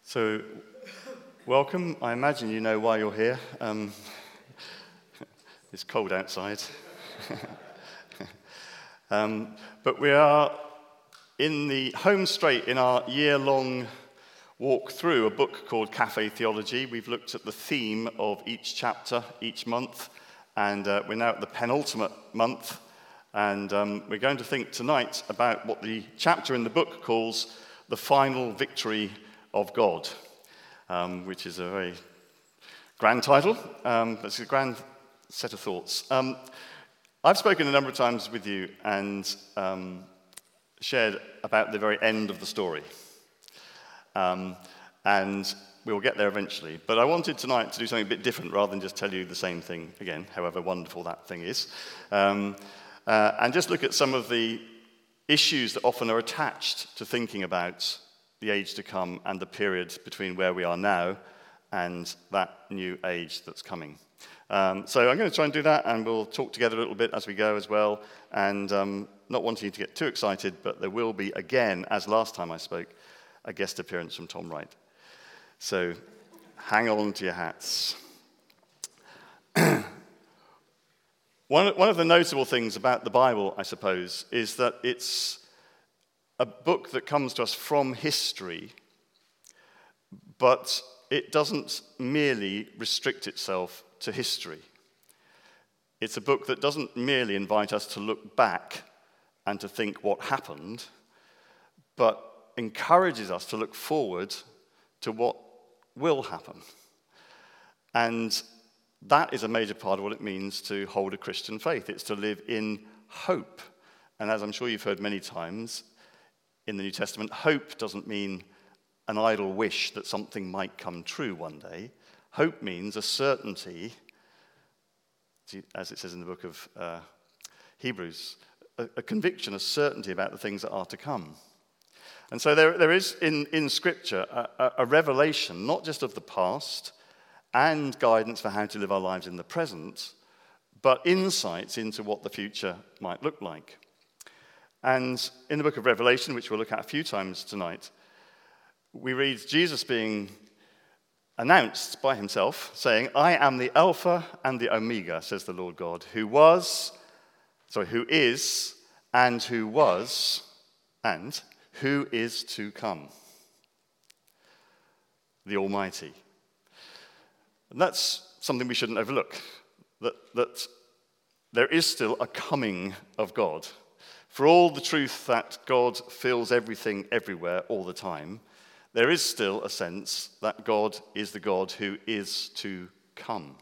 So, welcome. I imagine you know why you're here. It's cold outside. But we are in the home straight in our year-long walk through a book called Cafe Theology. We've looked at the theme of each chapter each month, and we're now at the penultimate month. And we're going to think tonight about what the chapter in the book calls the final victory of God, which is a very grand title. It's a grand set of thoughts. I've spoken a number of times with you and shared about the very end of the story. And we'll get there eventually. But I wanted tonight to do something a bit different rather than just tell you the same thing again, however wonderful that thing is. And just look at some of the issues that often are attached to thinking about the age to come and the period between where we are now and that new age that's coming. So I'm going to try and do that, and we'll talk together a little bit as we go as well. And not wanting you to get too excited, but there will be, again, as last time I spoke, a guest appearance from Tom Wright. So hang on to your hats. One of the notable things about the Bible, I suppose, is that it's a book that comes to us from history, but it doesn't merely restrict itself to history. It's a book that doesn't merely invite us to look back and to think what happened, but encourages us to look forward to what will happen. And that is a major part of what it means to hold a Christian faith. It's to live in hope. And as I'm sure you've heard many times in the New Testament, hope doesn't mean an idle wish that something might come true one day. Hope means a certainty, as it says in the book of Hebrews, a conviction, a certainty about the things that are to come. And so there is in Scripture a revelation, not just of the past and guidance for how to live our lives in the present, but insights into what the future might look like. And in the book of Revelation, which we'll look at a few times tonight, we read Jesus being announced by himself, saying, "I am the Alpha and the Omega, says the Lord God, who is, and who was, and who is to come, the Almighty." And that's something we shouldn't overlook, that there is still a coming of God. For all the truth that God fills everything everywhere all the time, there is still a sense that God is the God who is to come.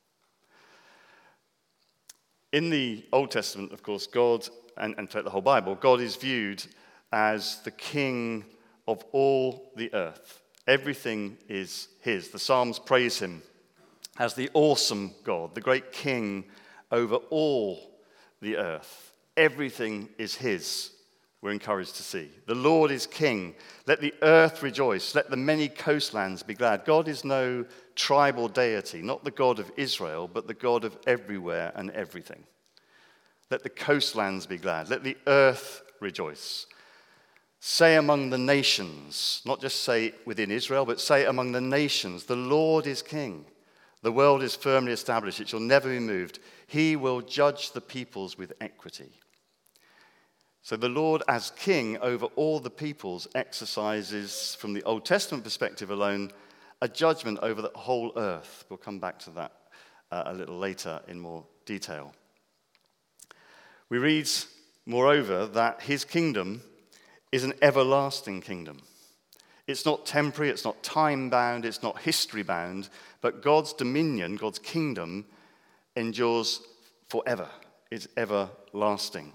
In the Old Testament, of course, God, and throughout the whole Bible, God is viewed as the king of all the earth. Everything is his. The Psalms praise him as the awesome God, the great king over all the earth. Everything is his, we're encouraged to see. The Lord is king. Let the earth rejoice. Let the many coastlands be glad. God is no tribal deity, not the God of Israel, but the God of everywhere and everything. Let the coastlands be glad. Let the earth rejoice. Say among the nations, not just say within Israel, but say among the nations, the Lord is king. The world is firmly established. It shall never be moved. He will judge the peoples with equity. So the Lord as king over all the peoples exercises, from the Old Testament perspective alone, a judgment over the whole earth. We'll come back to that a little later in more detail. We read, moreover, that his kingdom is an everlasting kingdom. It's not temporary, it's not time-bound, it's not history-bound, but God's dominion, God's kingdom, endures forever. It's everlasting.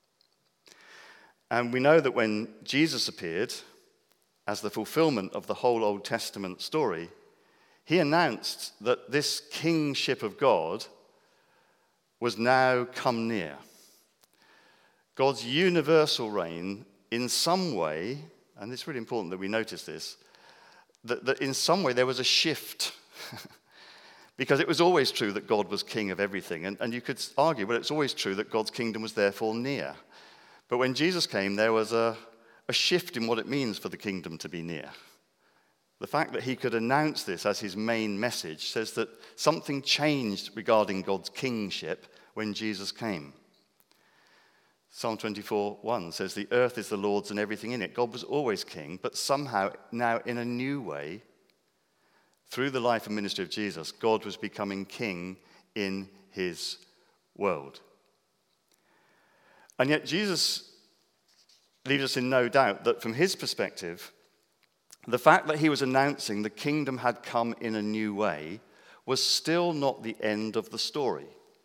And we know that when Jesus appeared as the fulfillment of the whole Old Testament story, he announced that this kingship of God was now come near. God's universal reign, in some way, and it's really important that we notice this, that in some way there was a shift. Because it was always true that God was king of everything. And you could argue, well, it's always true that God's kingdom was therefore near. But when Jesus came, there was a shift in what it means for the kingdom to be near. the fact that he could announce this as his main message says that something changed regarding God's kingship when Jesus came. Psalm 24:1 says, "The earth is the Lord's and everything in it." God was always king, but somehow now in a new way, through the life and ministry of Jesus, God was becoming king in his world. And yet Jesus leaves us in no doubt that from his perspective, the fact that he was announcing the kingdom had come in a new way was still not the end of the story.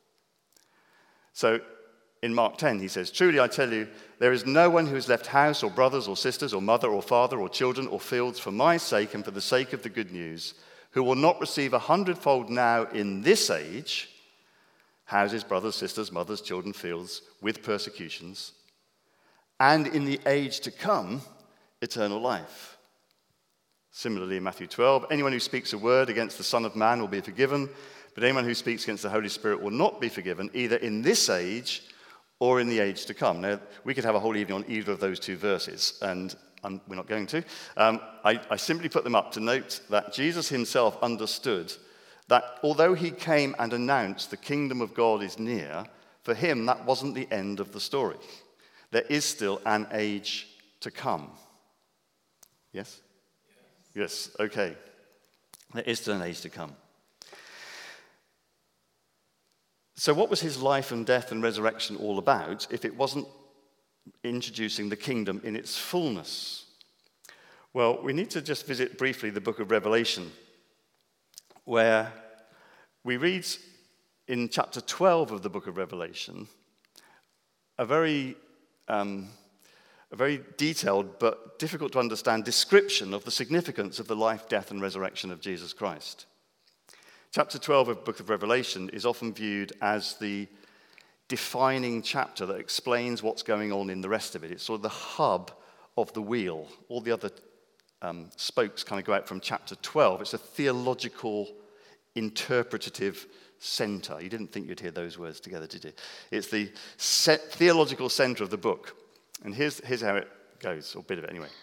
So in Mark 10, he says, "Truly I tell you, there is no one who has left house or brothers or sisters or mother or father or children or fields for my sake and for the sake of the good news, who will not receive 100-fold now in this age, houses, brothers, sisters, mothers, children, fields, with persecutions, and in the age to come, eternal life." Similarly, in Matthew 12, "Anyone who speaks a word against the Son of Man will be forgiven, but anyone who speaks against the Holy Spirit will not be forgiven, either in this age or in the age to come." Now, we could have a whole evening on either of those two verses, and we're not going to. I simply put them up to note that Jesus himself understood that although he came and announced the kingdom of God is near, for him that wasn't the end of the story. There is still an age to come. Yes? Yes, okay. There is still an age to come. So what was his life and death and resurrection all about if it wasn't introducing the kingdom in its fullness? Well, we need to just visit briefly the book of Revelation, where we read in chapter 12 of the book of Revelation a very detailed but difficult to understand description of the significance of the life, death, and resurrection of Jesus Christ. Chapter 12 of the book of Revelation is often viewed as the defining chapter that explains what's going on in the rest of it. It's sort of the hub of the wheel. All the other spokes kind of go out from chapter 12. It's a theological, interpretative center. You didn't think you'd hear those words together, did you? It's the theological center of the book. And here's how it goes, or a bit of it anyway.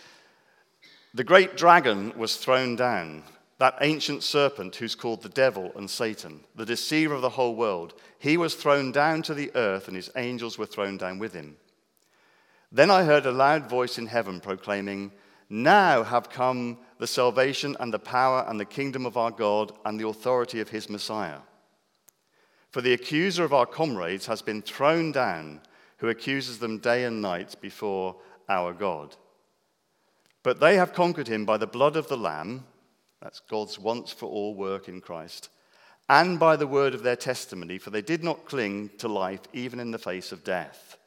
"The great dragon was thrown down, that ancient serpent who's called the devil and Satan, the deceiver of the whole world. He was thrown down to the earth, and his angels were thrown down with him. Then I heard a loud voice in heaven proclaiming, 'Now have come the salvation and the power and the kingdom of our God and the authority of his Messiah. For the accuser of our comrades has been thrown down, who accuses them day and night before our God. But they have conquered him by the blood of the Lamb,'" that's God's once-for-all work in Christ, "and by the word of their testimony, for they did not cling to life even in the face of death."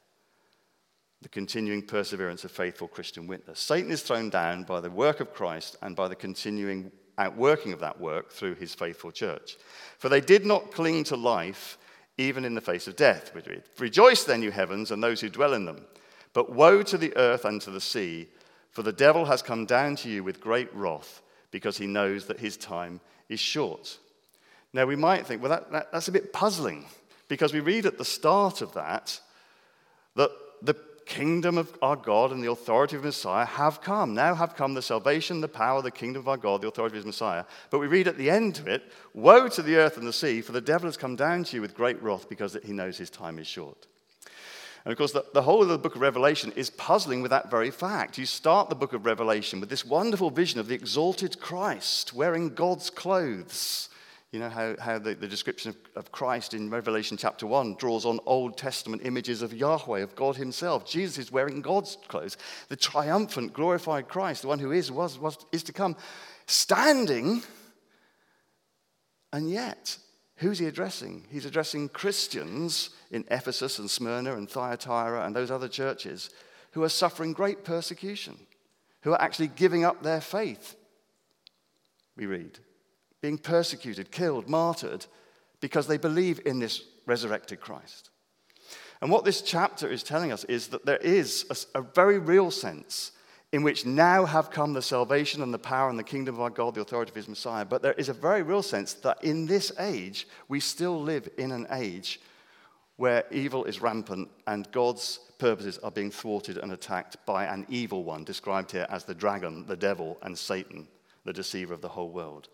The continuing perseverance of faithful Christian witness. Satan is thrown down by the work of Christ and by the continuing outworking of that work through his faithful church. "For they did not cling to life even in the face of death," we read. "Rejoice then, you heavens, and those who dwell in them. But woe to the earth and to the sea, for the devil has come down to you with great wrath, because he knows that his time is short." Now we might think, well, that's a bit puzzling, because we read at the start of that the kingdom of our God and the authority of Messiah have come. Now have come the salvation, the power, the kingdom of our God, the authority of his Messiah. But we read at the end of it, "Woe to the earth and the sea, for the devil has come down to you with great wrath, because he knows his time is short." And of course, the whole of the book of Revelation is puzzling with that very fact. You start the book of Revelation with this wonderful vision of the exalted Christ wearing God's clothes. You know how the description of Christ in Revelation chapter 1 draws on Old Testament images of Yahweh, of God himself. Jesus is wearing God's clothes. The triumphant, glorified Christ, the one who is, was to come, standing. And yet, who's he addressing? He's addressing Christians in Ephesus and Smyrna and Thyatira and those other churches who are suffering great persecution, who are actually giving up their faith, we read. Being persecuted, killed, martyred, because they believe in this resurrected Christ. And what this chapter is telling us is that there is a very real sense in which now have come the salvation and the power and the kingdom of our God, the authority of his Messiah. But there is a very real sense that in this age, we still live in an age where evil is rampant and God's purposes are being thwarted and attacked by an evil one, described here as the dragon, the devil, and Satan, the deceiver of the whole world.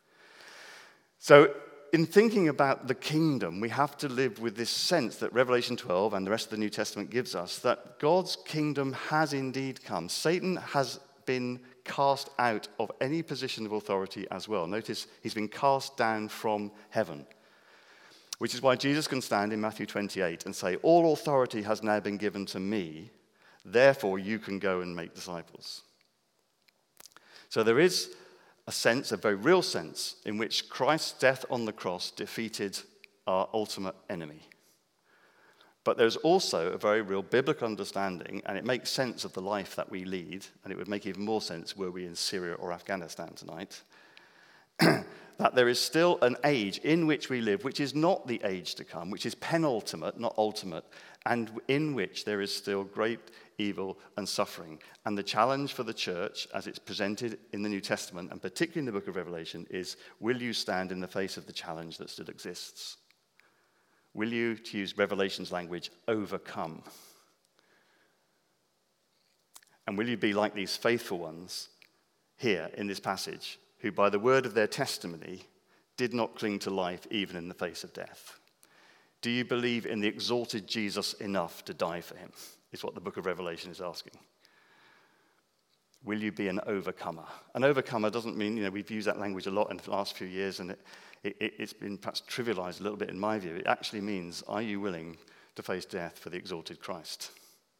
So in thinking about the kingdom, we have to live with this sense that Revelation 12 and the rest of the New Testament gives us, that God's kingdom has indeed come. Satan has been cast out of any position of authority as well. Notice he's been cast down from heaven, which is why Jesus can stand in Matthew 28 and say, all authority has now been given to me, therefore you can go and make disciples. So there is a sense, a very real sense, in which Christ's death on the cross defeated our ultimate enemy. But there's also a very real biblical understanding, and it makes sense of the life that we lead, and it would make even more sense were we in Syria or Afghanistan tonight, that there is still an age in which we live, which is not the age to come, which is penultimate, not ultimate, and in which there is still great evil and suffering. And the challenge for the church, as it's presented in the New Testament, and particularly in the book of Revelation, is, will you stand in the face of the challenge that still exists? Will you, to use Revelation's language, overcome? And will you be like these faithful ones here in this passage, who by the word of their testimony did not cling to life even in the face of death? Do you believe in the exalted Jesus enough to die for him? Is what the book of Revelation is asking. Will you be an overcomer? An overcomer doesn't mean, we've used that language a lot in the last few years, and it's been perhaps trivialized a little bit in my view. It actually means, are you willing to face death for the exalted Christ?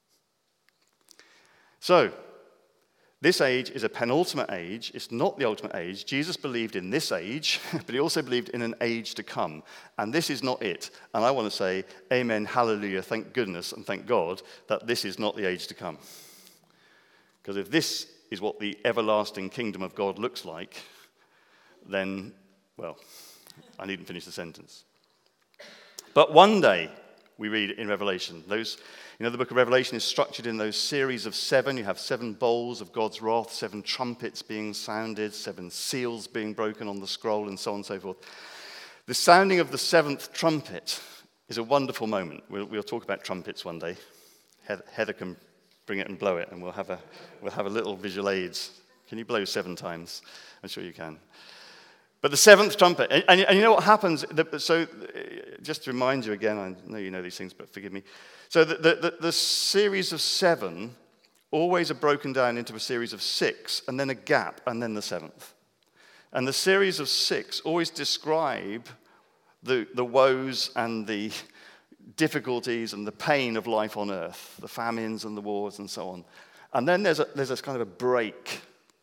So, this age is a penultimate age. It's not the ultimate age. Jesus believed in this age, but he also believed in an age to come. And this is not it. And I want to say, amen, hallelujah, thank goodness, and thank God that this is not the age to come. Because if this is what the everlasting kingdom of God looks like, then, well, I needn't finish the sentence. But one day, we read in Revelation, the book of Revelation is structured in those series of 7. You have 7 bowls of God's wrath, 7 trumpets being sounded, 7 seals being broken on the scroll, and so on and so forth. The sounding of the 7th trumpet is a wonderful moment. We'll talk about trumpets one day. Heather can bring it and blow it, and we'll have a little visual aids. Can you blow 7 times? I'm sure you can. But the 7th trumpet, and you know what happens? So, just to remind you again, I know you know these things, but forgive me. So the series of 7 always are broken down into a series of 6, and then a gap, and then the 7th. And the series of 6 always describe the woes and the difficulties and the pain of life on earth, the famines and the wars and so on. And then there's a kind of a break.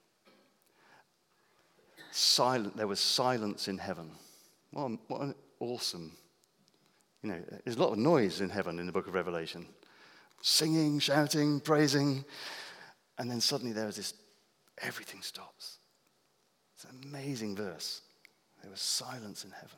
There was silence in heaven. Well, what an awesome, there's a lot of noise in heaven in the book of Revelation. Singing, shouting, praising. And then suddenly there was this, everything stops. It's an amazing verse. There was silence in heaven.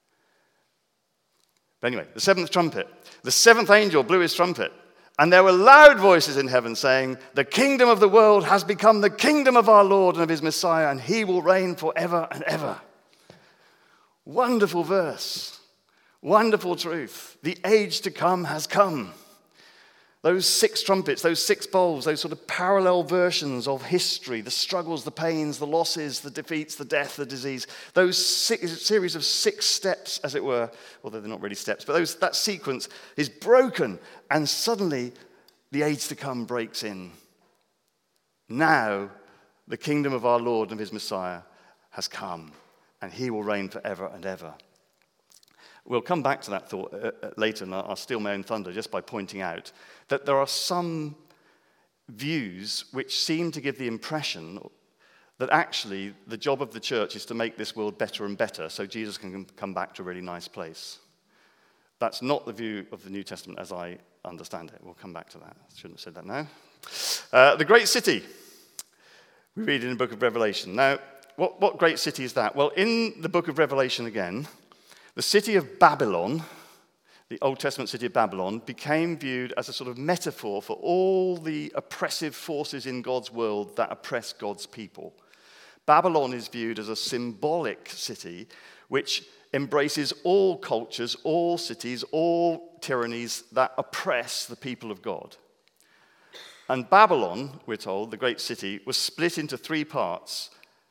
But anyway, the 7th trumpet. The 7th angel blew his trumpet. And there were loud voices in heaven saying, the kingdom of the world has become the kingdom of our Lord and of his Messiah, and he will reign forever and ever. Wonderful verse. Wonderful truth. The age to come has come. Those 6 trumpets, those 6 bowls, those sort of parallel versions of history, the struggles, the pains, the losses, the defeats, the death, the disease, those series of 6 steps, as it were, although they're not really steps, but that sequence is broken, and suddenly the age to come breaks in. Now, the kingdom of our Lord and of his Messiah has come, and he will reign forever and ever. We'll come back to that thought later, and I'll steal my own thunder just by pointing out that there are some views which seem to give the impression that actually the job of the church is to make this world better and better so Jesus can come back to a really nice place. That's not the view of the New Testament as I understand it. We'll come back to that. I shouldn't have said that now. The great city, we read in the book of Revelation. Now, what great city is that? Well, in the book of Revelation again, the city of Babylon, the Old Testament city of Babylon, became viewed as a sort of metaphor for all the oppressive forces in God's world that oppress God's people. Babylon is viewed as a symbolic city which embraces all cultures, all cities, all tyrannies that oppress the people of God. And Babylon, we're told, the great city, was split into 3 parts.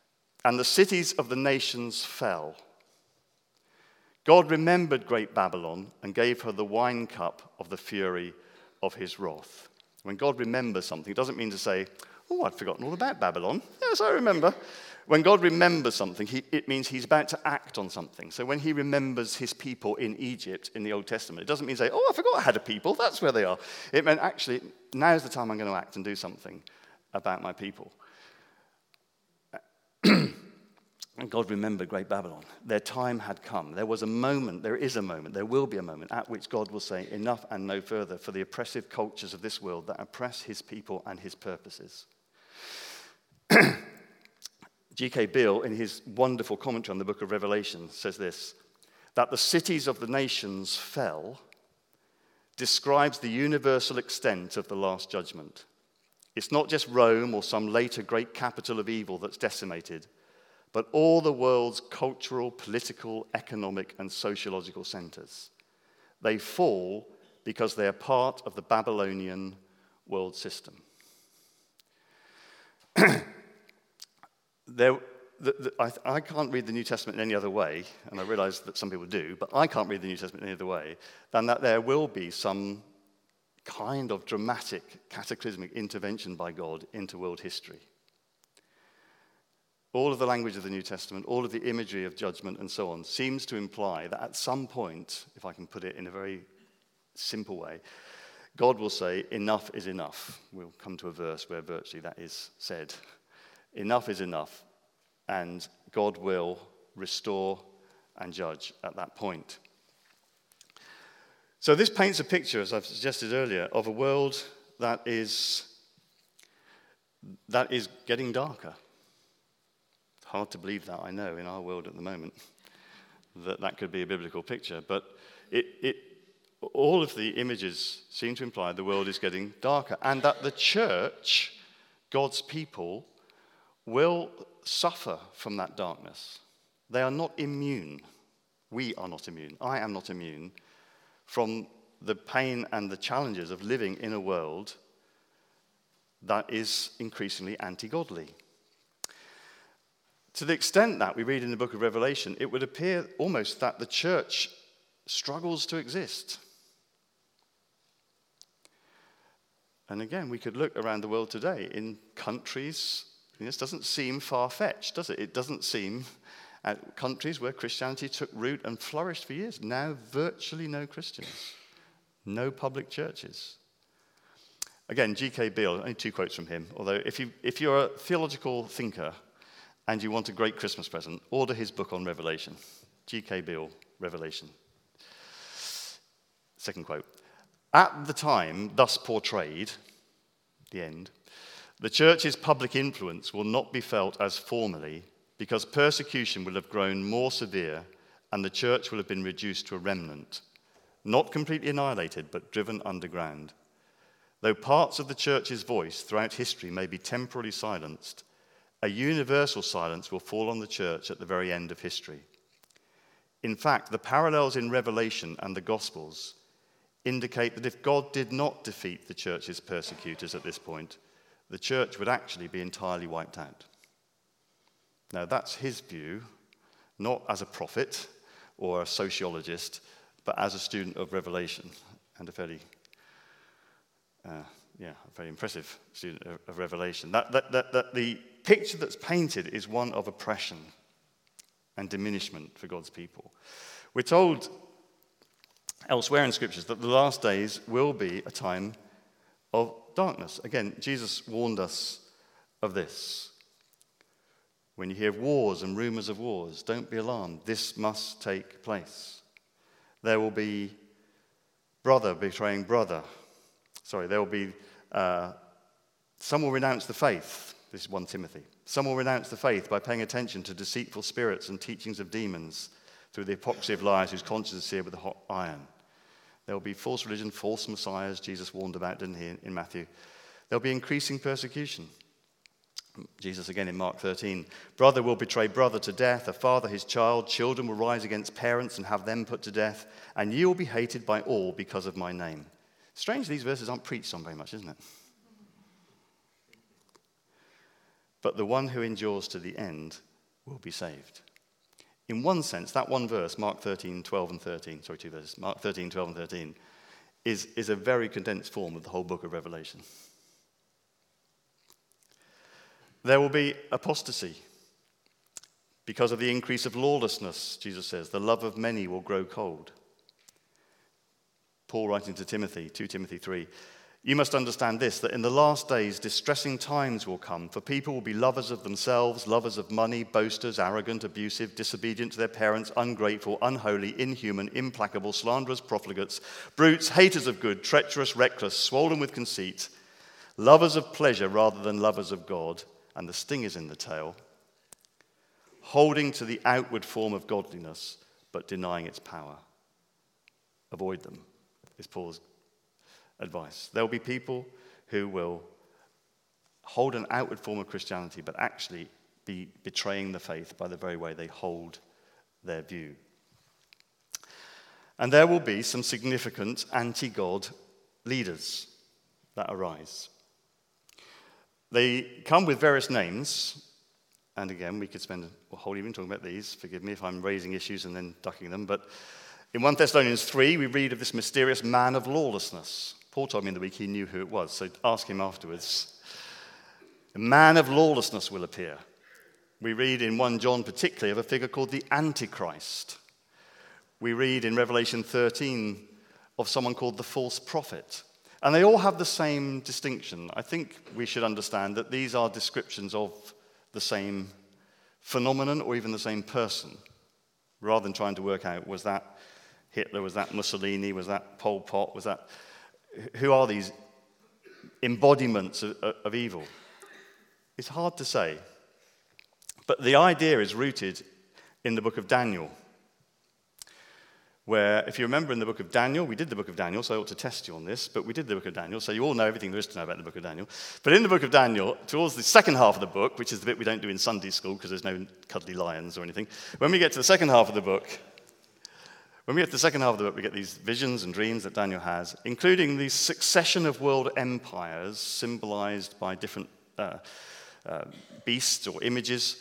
and the cities of the nations fell. God remembered great Babylon and gave her the wine cup of the fury of his wrath. When God remembers something, it doesn't mean to say, oh, I'd forgotten all about Babylon. Yes, I remember. When God remembers something, it means he's about to act on something. So when he remembers his people in Egypt in the Old Testament, it doesn't mean say, oh, I forgot I had a people. That's where they are. It meant actually, now's the time I'm going to act and do something about my people. And God remembered great Babylon. Their time had come. There was a moment, there is a moment, there will be a moment at which God will say, enough and no further for the oppressive cultures of this world that oppress his people and his purposes. G.K. Beale, in his wonderful commentary on the book of Revelation, says this, that the cities of the nations fell describes the universal extent of the last judgment. It's not just Rome or some later great capital of evil that's decimated, but all the world's cultural, political, economic, and sociological centers. They fall because they are part of the Babylonian world system. I can't read the New Testament in any other way, and I realize that some people do, but I can't read the New Testament in any other way than that there will be some kind of dramatic, cataclysmic intervention by God into world history. All of the language of the New Testament, all of the imagery of judgment and so on, seems to imply that at some point, if I can put it in a very simple way, God will say, enough is enough. We'll come to a verse where virtually that is said. Enough is enough, and God will restore and judge at that point. So this paints a picture, as I've suggested earlier, of a world that is getting darker. Hard to believe that, I know, in our world at the moment, that could be a biblical picture. But all of the images seem to imply the world is getting darker, and that the church, God's people, will suffer from that darkness. They are not immune. We are not immune. I am not immune from the pain and the challenges of living in a world that is increasingly anti-godly. To the extent that we read in the book of Revelation, it would appear almost that the church struggles to exist. And again, we could look around the world today in countries. This doesn't seem far-fetched, does it? It doesn't seem countries where Christianity took root and flourished for years. Now, virtually no Christians, no public churches. Again, G.K. Beale, only 2 quotes from him. Although, if you're a theological thinker and you want a great Christmas present, order his book on Revelation. G.K. Beale, Revelation. Second quote. At the time thus portrayed, the end, the church's public influence will not be felt as formerly because persecution will have grown more severe and the church will have been reduced to a remnant, not completely annihilated, but driven underground. Though parts of the church's voice throughout history may be temporarily silenced, a universal silence will fall on the church at the very end of history. In fact, the parallels in Revelation and the Gospels indicate that if God did not defeat the church's persecutors at this point, the church would actually be entirely wiped out. Now, that's his view, not as a prophet or a sociologist, but as a student of Revelation, and a very impressive student of Revelation. That the picture that's painted is one of oppression and diminishment for God's people. We're told elsewhere in Scriptures that the last days will be a time of darkness. Again, Jesus warned us of this. When you hear of wars and rumors of wars, don't be alarmed. This must take place. There will be brother betraying brother. There will be some will renounce the faith. This is 1 Timothy. Some will renounce the faith by paying attention to deceitful spirits and teachings of demons through the hypocrisy of liars whose conscience is seared with a hot iron. There will be false religion, false messiahs, Jesus warned about, didn't he, in Matthew. There will be increasing persecution. Jesus again in Mark 13. Brother will betray brother to death, a father his child, children will rise against parents and have them put to death, and you will be hated by all because of my name. Strange these verses aren't preached on very much, isn't it? But the one who endures to the end will be saved. In one sense, that one verse, Mark 13, 12 and 13, sorry, two verses, Mark 13, 12 and 13, is a very condensed form of the whole book of Revelation. There will be apostasy because of the increase of lawlessness, Jesus says. The love of many will grow cold. Paul writing to Timothy, 2 Timothy 3, you must understand this, that in the last days distressing times will come, for people will be lovers of themselves, lovers of money, boasters, arrogant, abusive, disobedient to their parents, ungrateful, unholy, inhuman, implacable, slanderous, profligates, brutes, haters of good, treacherous, reckless, swollen with conceit, lovers of pleasure rather than lovers of God, and the sting is in the tail, holding to the outward form of godliness, but denying its power. Avoid them, is Paul's advice. There will be people who will hold an outward form of Christianity, but actually be betraying the faith by the very way they hold their view. And there will be some significant anti-God leaders that arise. They come with various names, and again, we could spend a whole evening talking about these. Forgive me if I'm raising issues and then ducking them, but in 1 Thessalonians 3, we read of this mysterious man of lawlessness. Paul told me in the week he knew who it was, so ask him afterwards. A man of lawlessness will appear. We read in 1 John particularly of a figure called the Antichrist. We read in Revelation 13 of someone called the false prophet. And they all have the same distinction. I think we should understand that these are descriptions of the same phenomenon or even the same person, rather than trying to work out, was that Hitler, was that Mussolini, was that Pol Pot, was that... Who are these embodiments of evil? It's hard to say. But the idea is rooted in the book of Daniel, where, if you remember in the book of Daniel, we did the book of Daniel, so I ought to test you on this, but we did the book of Daniel, so you all know everything there is to know about the book of Daniel. But in the book of Daniel, towards the second half of the book, which is the bit we don't do in Sunday school because there's no cuddly lions or anything, when we get to the second half of the book, we get these visions and dreams that Daniel has, including the succession of world empires symbolized by different beasts or images.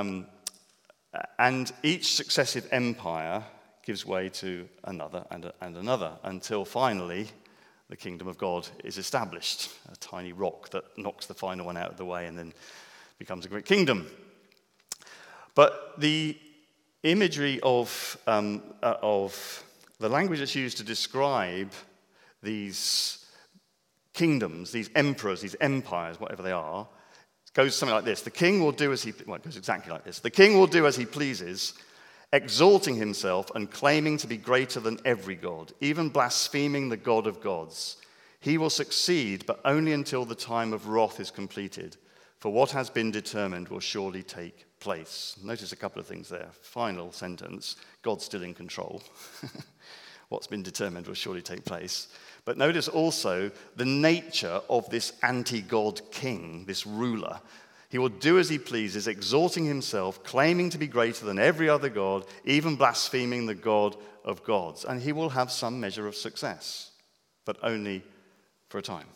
And each successive empire gives way to another and another, until finally the kingdom of God is established, a tiny rock that knocks the final one out of the way and then becomes a great kingdom. But the imagery of the language that's used to describe these kingdoms, these emperors, these empires, whatever they are, goes something like this. The king will do as he... Well, it goes exactly like this. The king will do as he pleases, exalting himself and claiming to be greater than every god, even blaspheming the God of gods. He will succeed, but only until the time of wrath is completed. For what has been determined will surely take place. Notice a couple of things there. Final sentence, God's still in control. What's been determined will surely take place. But notice also the nature of this anti-God king, this ruler. He will do as he pleases, exalting himself, claiming to be greater than every other god, even blaspheming the God of gods. And he will have some measure of success, but only for a time.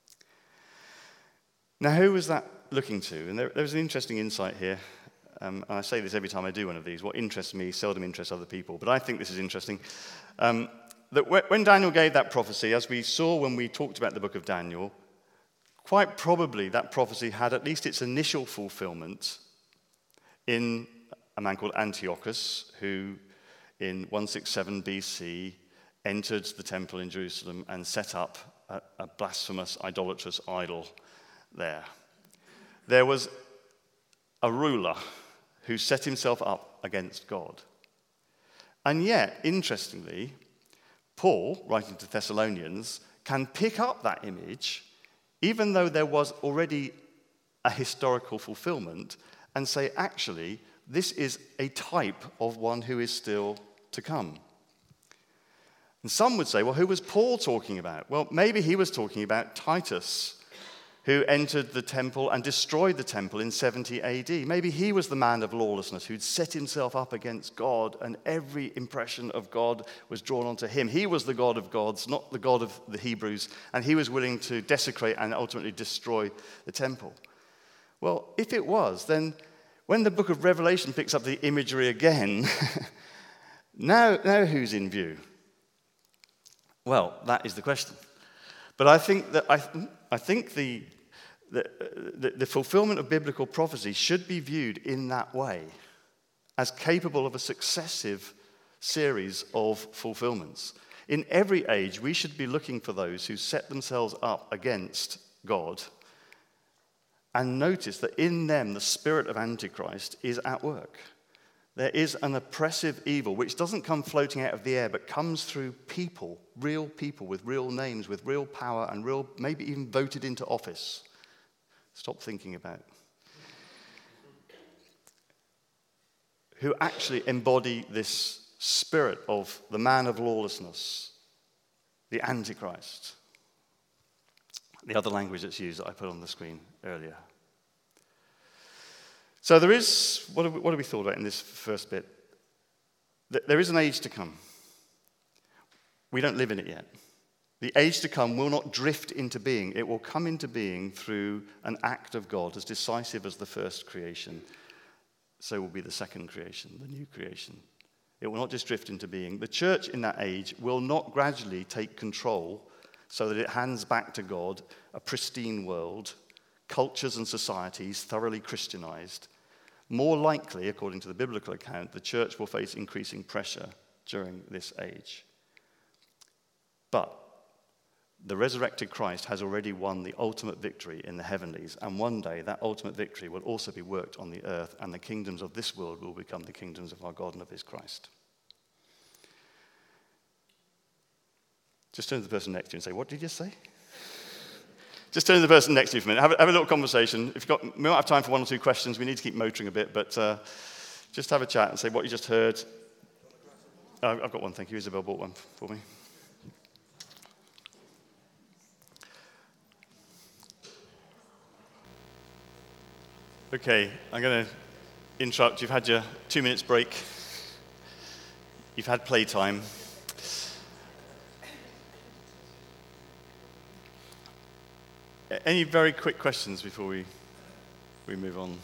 Now, who was that looking to? And there's an interesting insight here. And I say this every time I do one of these. What interests me seldom interests other people. But I think this is interesting. That when Daniel gave that prophecy, as we saw when we talked about the book of Daniel, quite probably that prophecy had at least its initial fulfillment in a man called Antiochus, who in 167 BC entered the temple in Jerusalem and set up a blasphemous, idolatrous idol there. There was a ruler who set himself up against God. And yet, interestingly, Paul, writing to Thessalonians, can pick up that image, even though there was already a historical fulfillment, and say, actually, this is a type of one who is still to come. And some would say, well, who was Paul talking about? Well, maybe he was talking about Titus, who entered the temple and destroyed the temple in 70 AD. Maybe he was the man of lawlessness who'd set himself up against God, and every impression of God was drawn onto him. He was the God of gods, not the God of the Hebrews, and he was willing to desecrate and ultimately destroy the temple. Well, if it was, then when the book of Revelation picks up the imagery again, now who's in view? Well, that is the question. But I think the fulfillment of biblical prophecy should be viewed in that way, as capable of a successive series of fulfillments. In every age, we should be looking for those who set themselves up against God and notice that in them the spirit of Antichrist is at work. There is an oppressive evil which doesn't come floating out of the air, but comes through people, real people with real names, with real power, and real, maybe even voted into office. Stop thinking about. Who actually embody this spirit of the man of lawlessness, the Antichrist. The other language that's used that I put on the screen earlier. So there is, what have we thought about in this first bit? There is an age to come. We don't live in it yet. The age to come will not drift into being. It will come into being through an act of God as decisive as the first creation. So will be the second creation, the new creation. It will not just drift into being. The church in that age will not gradually take control so that it hands back to God a pristine world, cultures and societies thoroughly Christianized. More likely, according to the biblical account, the church will face increasing pressure during this age. But the resurrected Christ has already won the ultimate victory in the heavenlies, and one day that ultimate victory will also be worked on the earth, and the kingdoms of this world will become the kingdoms of our God and of his Christ. Just turn to the person next to you and say, "What did you say?" Just turn to the person next to you for a minute. Have a little conversation. We might have time for one or two questions. We need to keep motoring a bit, but just have a chat and say what you just heard. I've got one, thank you. Isabel bought one for me. Okay, I'm going to interrupt. You've had your 2 minutes break. You've had playtime. Any very quick questions before we move on?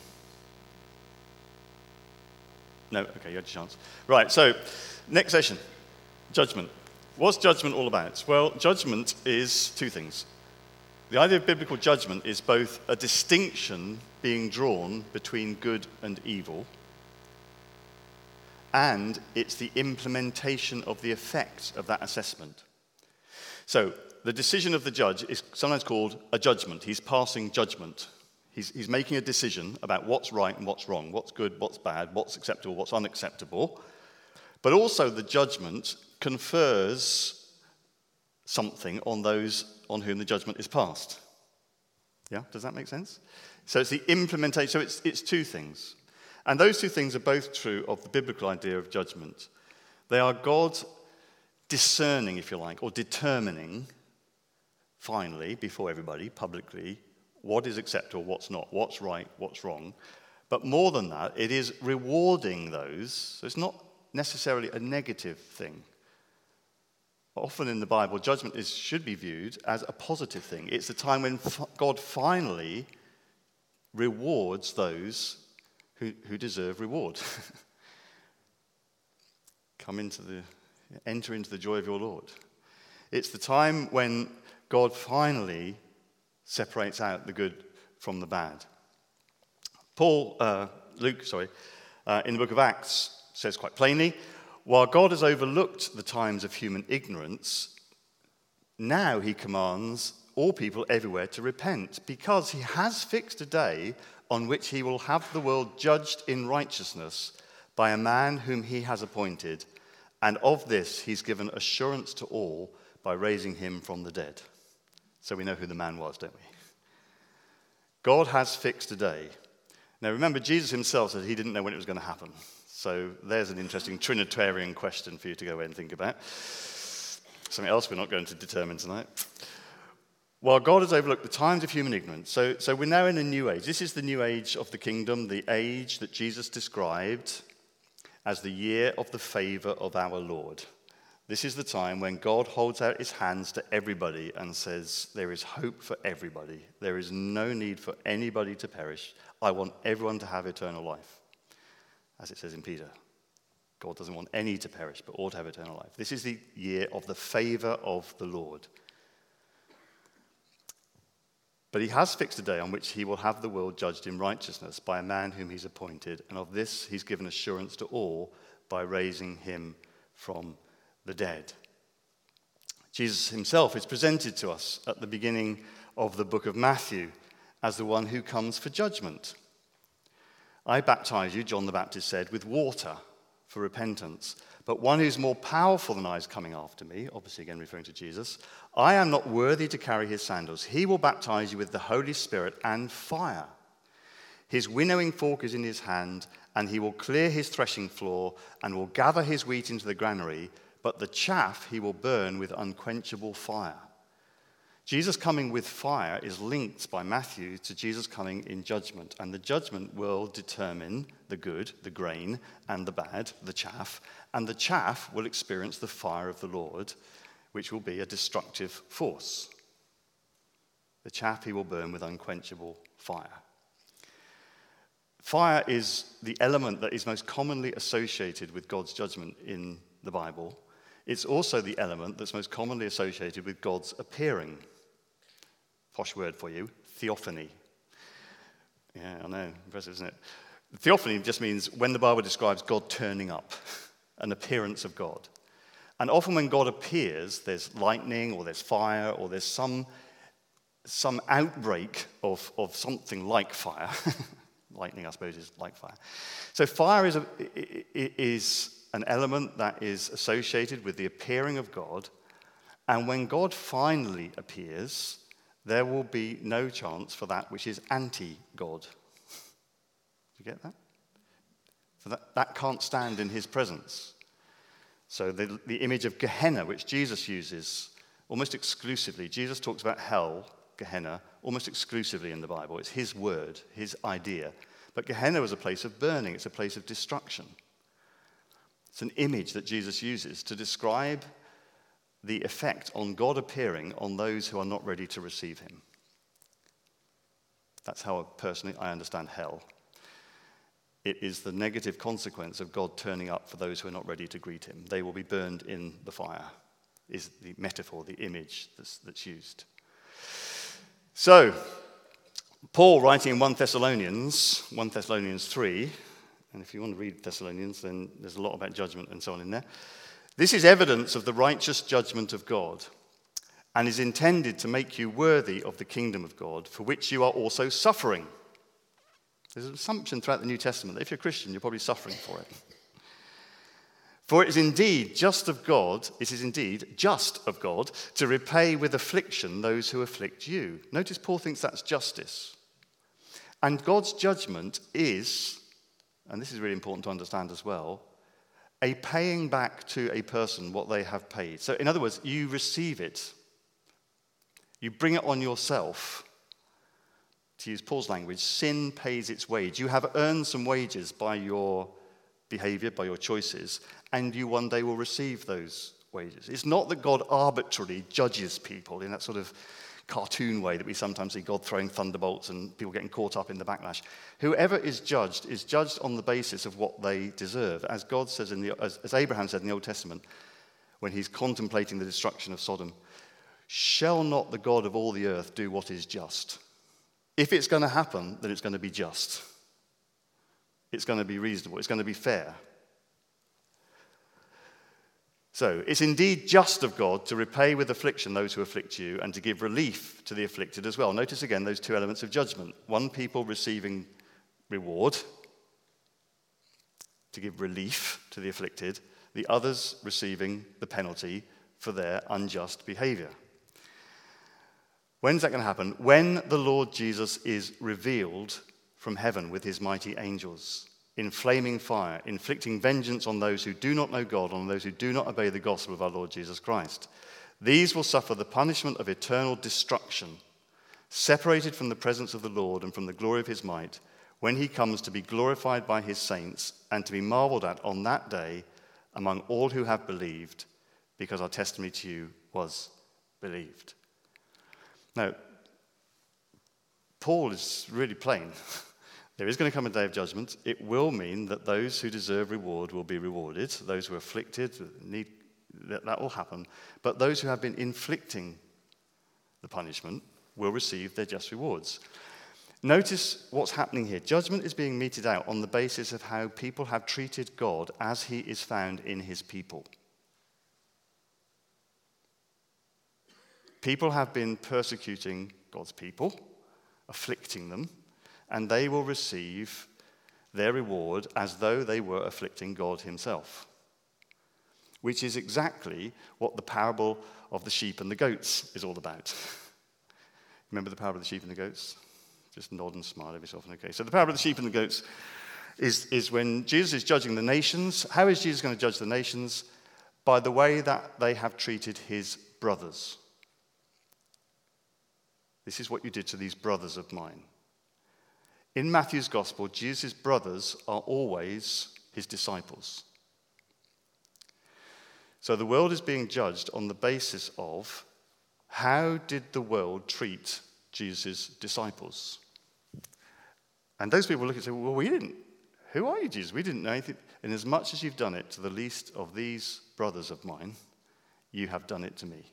No? Okay, you had your chance. Right, so next session, judgment. What's judgment all about? Well, judgment is two things. The idea of biblical judgment is both a distinction being drawn between good and evil, and it's the implementation of the effects of that assessment. So, the decision of the judge is sometimes called a judgment. He's passing judgment. He's making a decision about what's right and what's wrong, what's good, what's bad, what's acceptable, what's unacceptable. But also the judgment confers something on those on whom the judgment is passed. Yeah, does that make sense? So it's the implementation, so it's two things. And those two things are both true of the biblical idea of judgment. They are God discerning, if you like, or determining, finally, before everybody, publicly, what is acceptable, what's not, what's right, what's wrong. But more than that, it is rewarding those. So it's not necessarily a negative thing. Often in the Bible, judgment should be viewed as a positive thing. It's the time when God finally rewards those who deserve reward. Enter into the joy of your Lord. It's the time when God finally separates out the good from the bad. Luke, in the book of Acts says quite plainly, while God has overlooked the times of human ignorance, now he commands all people everywhere to repent, because he has fixed a day on which he will have the world judged in righteousness by a man whom he has appointed, and of this he's given assurance to all by raising him from the dead. So we know who the man was, don't we? God has fixed a day. Now remember, Jesus himself said he didn't know when it was going to happen. So there's an interesting Trinitarian question for you to go away and think about. Something else we're not going to determine tonight. While God has overlooked the times of human ignorance, so we're now in a new age. This is the new age of the kingdom, the age that Jesus described as the year of the favor of our Lord. This is the time when God holds out his hands to everybody and says, there is hope for everybody. There is no need for anybody to perish. I want everyone to have eternal life. As it says in Peter, God doesn't want any to perish, but all to have eternal life. This is the year of the favor of the Lord. But he has fixed a day on which he will have the world judged in righteousness by a man whom he's appointed, and of this he's given assurance to all by raising him from the dead. Jesus himself is presented to us at the beginning of the book of Matthew as the one who comes for judgment. I baptize you, John the Baptist said, with water for repentance. But one who's more powerful than I is coming after me, obviously again referring to Jesus. I am not worthy to carry his sandals. He will baptize you with the Holy Spirit and fire. His winnowing fork is in his hand, and he will clear his threshing floor and will gather his wheat into the granary, but the chaff he will burn with unquenchable fire. Jesus coming with fire is linked by Matthew to Jesus coming in judgment, and the judgment will determine the good, the grain, and the bad, the chaff, and the chaff will experience the fire of the Lord, which will be a destructive force. The chaff he will burn with unquenchable fire. Fire is the element that is most commonly associated with God's judgment in the Bible. It's also the element that's most commonly associated with God's appearing. Posh word for you, theophany. Yeah, I know, impressive, isn't it? Theophany just means when the Bible describes God turning up, an appearance of God. And often when God appears, there's lightning or there's fire or there's some outbreak of something like fire. Lightning, I suppose, is like fire. So fire is an element that is associated with the appearing of God. And when God finally appears, there will be no chance for that which is anti-God. Do you get that? So that can't stand in his presence. So the image of Gehenna, which Jesus uses almost exclusively, Jesus talks about hell, Gehenna, almost exclusively in the Bible. It's his word, his idea. But Gehenna was a place of burning. It's a place of destruction. It's an image that Jesus uses to describe the effect on God appearing on those who are not ready to receive him. That's how personally I understand hell. It is the negative consequence of God turning up for those who are not ready to greet him. They will be burned in the fire, is the metaphor, the image that's used. So, Paul writing in 1 Thessalonians 3, and if you want to read Thessalonians, then there's a lot about judgment and so on in there. This is evidence of the righteous judgment of God and is intended to make you worthy of the kingdom of God, for which you are also suffering. There's an assumption throughout the New Testament that if you're a Christian, you're probably suffering for it. For it is indeed just of God to repay with affliction those who afflict you. Notice Paul thinks that's justice. And God's judgment is, and this is really important to understand as well, a paying back to a person what they have paid. So in other words, you receive it. You bring it on yourself. To use Paul's language, sin pays its wage. You have earned some wages by your behavior, by your choices, and you one day will receive those wages. It's not that God arbitrarily judges people in that sort of cartoon way that we sometimes see God throwing thunderbolts and people getting caught up in the backlash. Whoever is judged on the basis of what they deserve. As God says as Abraham said in the Old Testament, when he's contemplating the destruction of Sodom, shall not the God of all the earth do what is just? If it's going to happen, then it's going to be just. It's going to be reasonable. It's going to be fair. So, it's indeed just of God to repay with affliction those who afflict you and to give relief to the afflicted as well. Notice again those two elements of judgment. One, people receiving reward to give relief to the afflicted. The others receiving the penalty for their unjust behavior. When's that going to happen? When the Lord Jesus is revealed from heaven with his mighty angels in flaming fire, inflicting vengeance on those who do not know God, on those who do not obey the gospel of our Lord Jesus Christ. These will suffer the punishment of eternal destruction, separated from the presence of the Lord and from the glory of his might, when he comes to be glorified by his saints and to be marveled at on that day among all who have believed, because our testimony to you was believed. Now, Paul is really plain. There is going to come a day of judgment. It will mean that those who deserve reward will be rewarded. Those who are afflicted, that will happen. But those who have been inflicting the punishment will receive their just rewards. Notice what's happening here. Judgment is being meted out on the basis of how people have treated God as he is found in his people. People have been persecuting God's people, afflicting them, and they will receive their reward as though they were afflicting God himself, which is exactly what the parable of the sheep and the goats is all about. Remember the parable of the sheep and the goats? Just nod and smile every so often. Okay, so the parable of the sheep and the goats is when Jesus is judging the nations. How is Jesus going to judge the nations? By the way that they have treated his brothers. This is what you did to these brothers of mine. In Matthew's gospel, Jesus' brothers are always his disciples. So the world is being judged on the basis of how did the world treat Jesus' disciples? And those people look and say, well, we didn't. Who are you, Jesus? We didn't know anything. And as much as you've done it to the least of these brothers of mine, you have done it to me.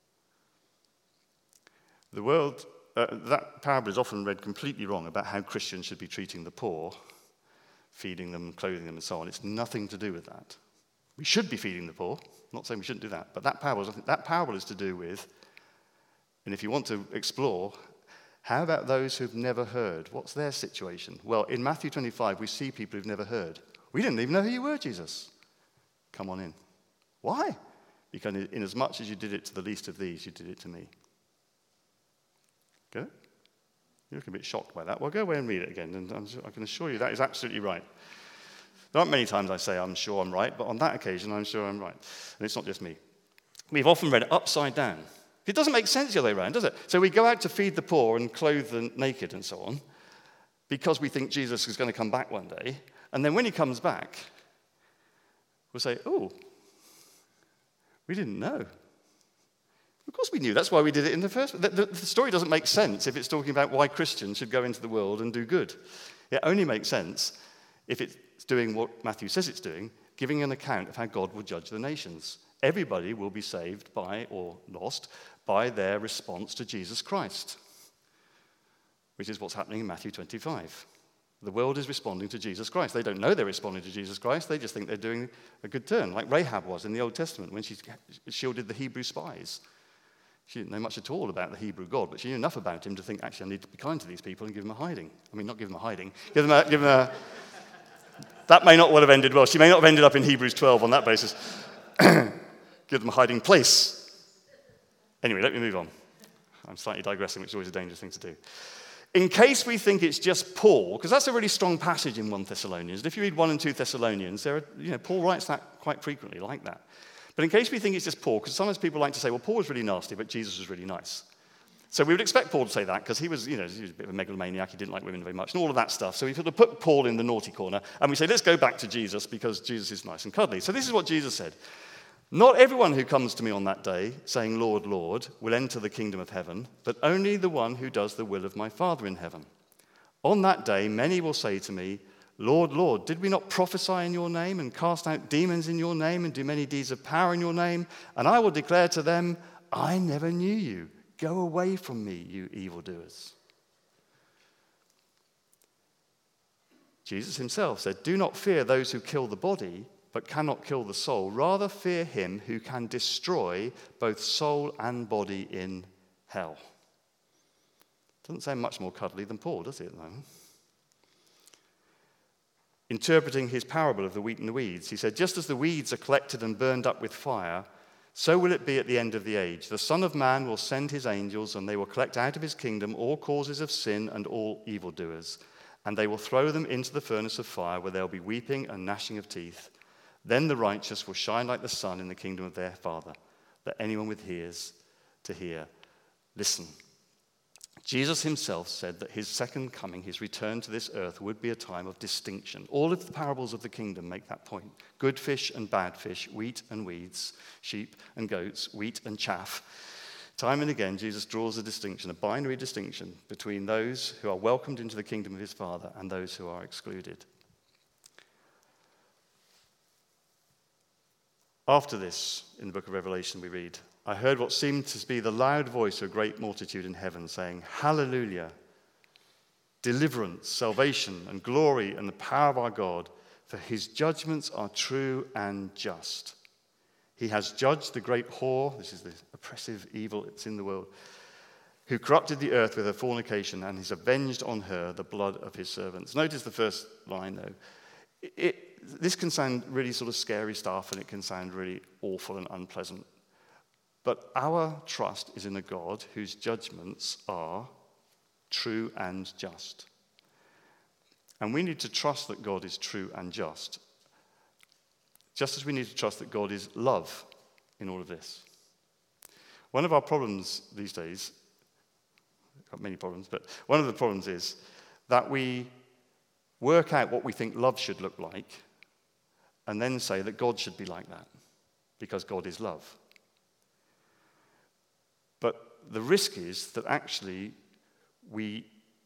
The world, that parable is often read completely wrong about how Christians should be treating the poor, feeding them, clothing them, and so on. It's nothing to do with that. We should be feeding the poor. I'm not saying we shouldn't do that. But that parable is to do with, and if you want to explore, how about those who've never heard? What's their situation? Well, in Matthew 25, we see people who've never heard. We didn't even know who you were, Jesus. Come on in. Why? Because inasmuch as you did it to the least of these, you did it to me. Get it? You look a bit shocked by that. Well, go away and read it again, and I can assure you that is absolutely right. There aren't many times I say I'm sure I'm right, but on that occasion, I'm sure I'm right. And it's not just me. We've often read it upside down. It doesn't make sense the other way around, does it? So we go out to feed the poor and clothe the naked and so on because we think Jesus is going to come back one day. And then when he comes back, we'll say, oh, we didn't know. Of course we knew. That's why we did it in the first place. The story doesn't make sense if it's talking about why Christians should go into the world and do good. It only makes sense if it's doing what Matthew says it's doing, giving an account of how God will judge the nations. Everybody will be saved by, or lost, by their response to Jesus Christ, which is what's happening in Matthew 25. The world is responding to Jesus Christ. They don't know they're responding to Jesus Christ. They just think they're doing a good turn, like Rahab was in the Old Testament when she shielded the Hebrew spies. She didn't know much at all about the Hebrew God, but she knew enough about him to think, actually, I need to be kind to these people and give them a hiding. I mean, not give them a hiding. Give them a that may not well have ended well. She may not have ended up in Hebrews 12 on that basis. Give them a hiding place. Anyway, let me move on. I'm slightly digressing, which is always a dangerous thing to do. In case we think it's just Paul, because that's a really strong passage in 1 Thessalonians. And if you read 1 and 2 Thessalonians, Paul writes that quite frequently, like that. But in case we think it's just Paul, because sometimes people like to say, well, Paul was really nasty, but Jesus was really nice. So we would expect Paul to say that, because he was a bit of a megalomaniac, he didn't like women very much, and all of that stuff. So we sort of put Paul in the naughty corner, and we say, let's go back to Jesus, because Jesus is nice and cuddly. So this is what Jesus said. Not everyone who comes to me on that day, saying, Lord, Lord, will enter the kingdom of heaven, but only the one who does the will of my Father in heaven. On that day, many will say to me, Lord, Lord, did we not prophesy in your name and cast out demons in your name and do many deeds of power in your name? And I will declare to them, I never knew you. Go away from me, you evildoers. Jesus himself said, do not fear those who kill the body, but cannot kill the soul. Rather fear him who can destroy both soul and body in hell. Doesn't sound much more cuddly than Paul, does it, at the moment? Interpreting his parable of the wheat and the weeds, he said, just as the weeds are collected and burned up with fire, so will it be at the end of the age. The Son of Man will send his angels, and they will collect out of his kingdom all causes of sin and all evildoers, and they will throw them into the furnace of fire, where there will be weeping and gnashing of teeth. Then the righteous will shine like the sun in the kingdom of their Father. Let anyone with ears to hear listen. Jesus himself said that his second coming, his return to this earth, would be a time of distinction. All of the parables of the kingdom make that point. Good fish and bad fish, wheat and weeds, sheep and goats, wheat and chaff. Time and again, Jesus draws a distinction, a binary distinction, between those who are welcomed into the kingdom of his Father and those who are excluded. After this, in the book of Revelation, we read, I heard what seemed to be the loud voice of a great multitude in heaven saying, Hallelujah! Deliverance, salvation, and glory and the power of our God, for his judgments are true and just. He has judged the great whore, this is the oppressive evil that's in the world, who corrupted the earth with her fornication, and has avenged on her the blood of his servants. Notice the first line, though. This can sound really sort of scary stuff, and it can sound really awful and unpleasant. But our trust is in a God whose judgments are true and just. And we need to trust that God is true and just as we need to trust that God is love in all of this. One of our problems these days, we've got many problems, but one of the problems is that we work out what we think love should look like and then say that God should be like that because God is love. But the risk is that actually we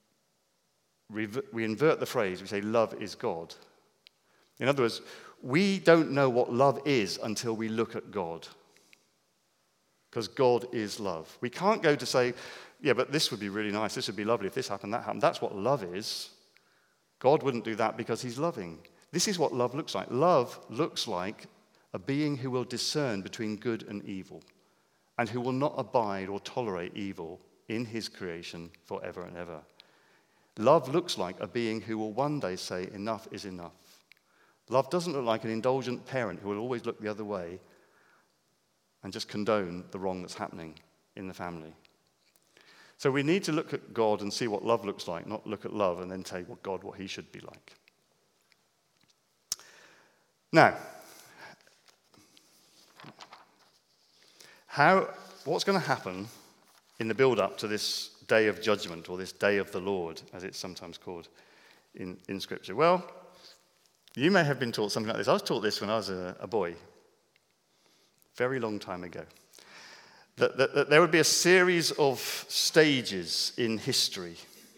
invert the phrase, we say love is God. In other words, we don't know what love is until we look at God. Because God is love. We can't go to say, yeah, but this would be really nice, this would be lovely if this happened, that happened. That's what love is. God wouldn't do that because he's loving. This is what love looks like. Love looks like a being who will discern between good and evil, and who will not abide or tolerate evil in his creation forever and ever. Love looks like a being who will one day say, enough is enough. Love doesn't look like an indulgent parent who will always look the other way and just condone the wrong that's happening in the family. So we need to look at God and see what love looks like, not look at love and then tell God what he should be like. Now, what's going to happen in the build-up to this day of judgment, or this day of the Lord, as it's sometimes called in Scripture? Well, you may have been taught something like this. I was taught this when I was a boy, very long time ago, that there would be a series of stages in history,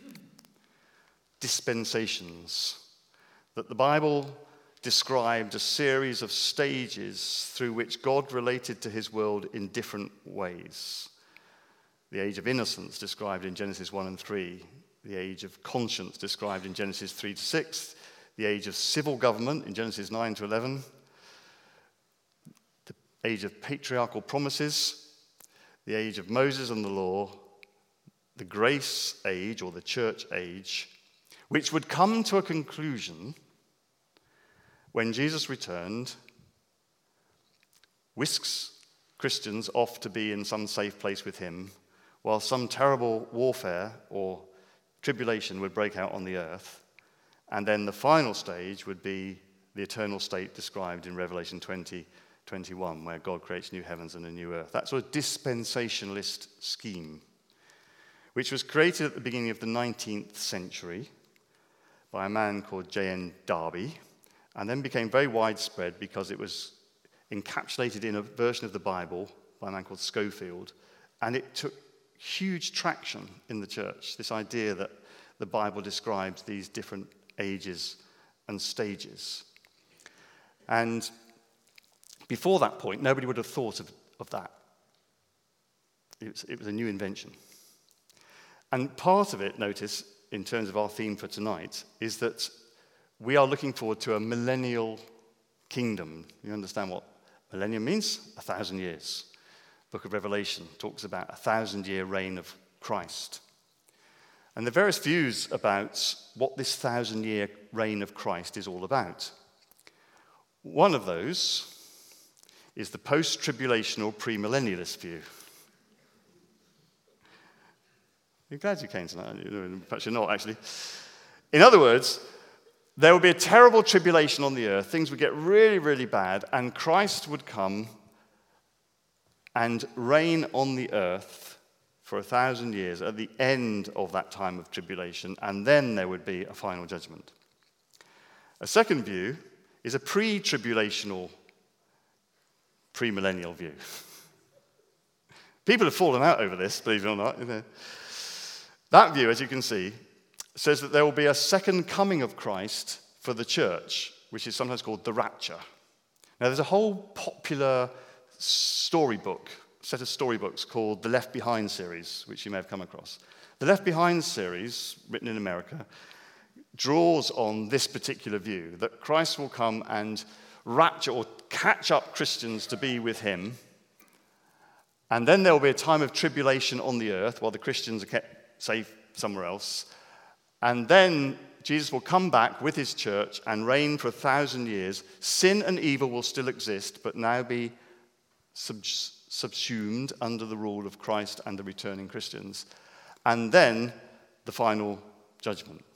dispensations, that the Bible described a series of stages through which God related to his world in different ways. The age of innocence described in Genesis 1 and 3, the age of conscience described in Genesis 3 to 6, the age of civil government in Genesis 9 to 11, the age of patriarchal promises, the age of Moses and the law, the grace age or the church age, which would come to a conclusion when Jesus returned, whisks Christians off to be in some safe place with him, while some terrible warfare or tribulation would break out on the earth. And then the final stage would be the eternal state described in Revelation 20:21, where God creates new heavens and a new earth. That sort of dispensationalist scheme, which was created at the beginning of the 19th century by a man called J.N. Darby, and then became very widespread because it was encapsulated in a version of the Bible by a man called Scofield, and it took huge traction in the church, this idea that the Bible describes these different ages and stages. And before that point, nobody would have thought of that. It was a new invention. And part of it, notice, in terms of our theme for tonight, is that we are looking forward to a millennial kingdom. You understand what millennium means? 1,000 years. The book of Revelation talks about a 1,000-year reign of Christ. And there are various views about what this 1,000-year reign of Christ is all about. One of those is the post-tribulational premillennialist view. You're glad you came tonight, aren't you? Perhaps you're not, actually. In other words, there would be a terrible tribulation on the earth, things would get really, really bad, and Christ would come and reign on the earth for for 1,000 years at the end of that time of tribulation, and then there would be a final judgment. A second view is a pre-tribulational, premillennial view. People have fallen out over this, believe it or not. That view, as you can see, says that there will be a second coming of Christ for the church, which is sometimes called the rapture. Now, there's a whole popular storybook, set of storybooks called the Left Behind series, which you may have come across. The Left Behind series, written in America, draws on this particular view, that Christ will come and rapture or catch up Christians to be with him, and then there will be a time of tribulation on the earth while the Christians are kept safe somewhere else, and then Jesus will come back with his church and reign for 1,000 years. Sin and evil will still exist, but now be subsumed under the rule of Christ and the returning Christians. And then the final judgment.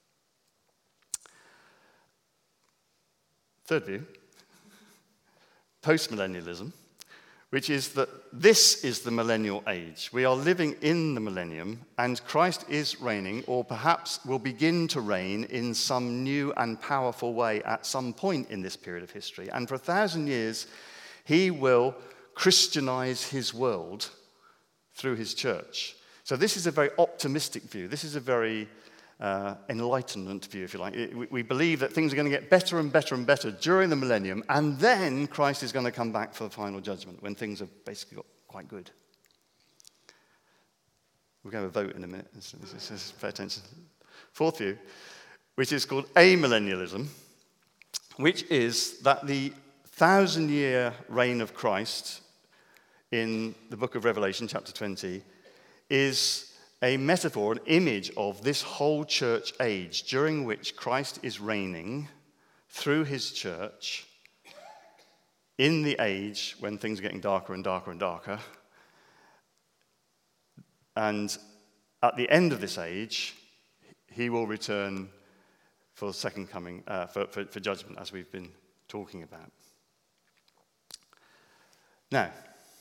Third view, postmillennialism, which is that this is the millennial age. We are living in the millennium, and Christ is reigning, or perhaps will begin to reign in some new and powerful way at some point in this period of history. And for 1,000 years, he will Christianize his world through his church. So this is a very optimistic view. This is a very enlightenment view, if you like. We believe that things are going to get better and better and better during the millennium, and then Christ is going to come back for the final judgment when things have basically got quite good. We're going to vote in a minute. Pay attention. Fourth view, which is called amillennialism, which is that the 1,000-year reign of Christ in the book of Revelation, chapter 20, is a metaphor, an image of this whole church age during which Christ is reigning through his church in the age when things are getting darker and darker and darker. And at the end of this age, he will return for the second coming, for judgment, as we've been talking about. Now,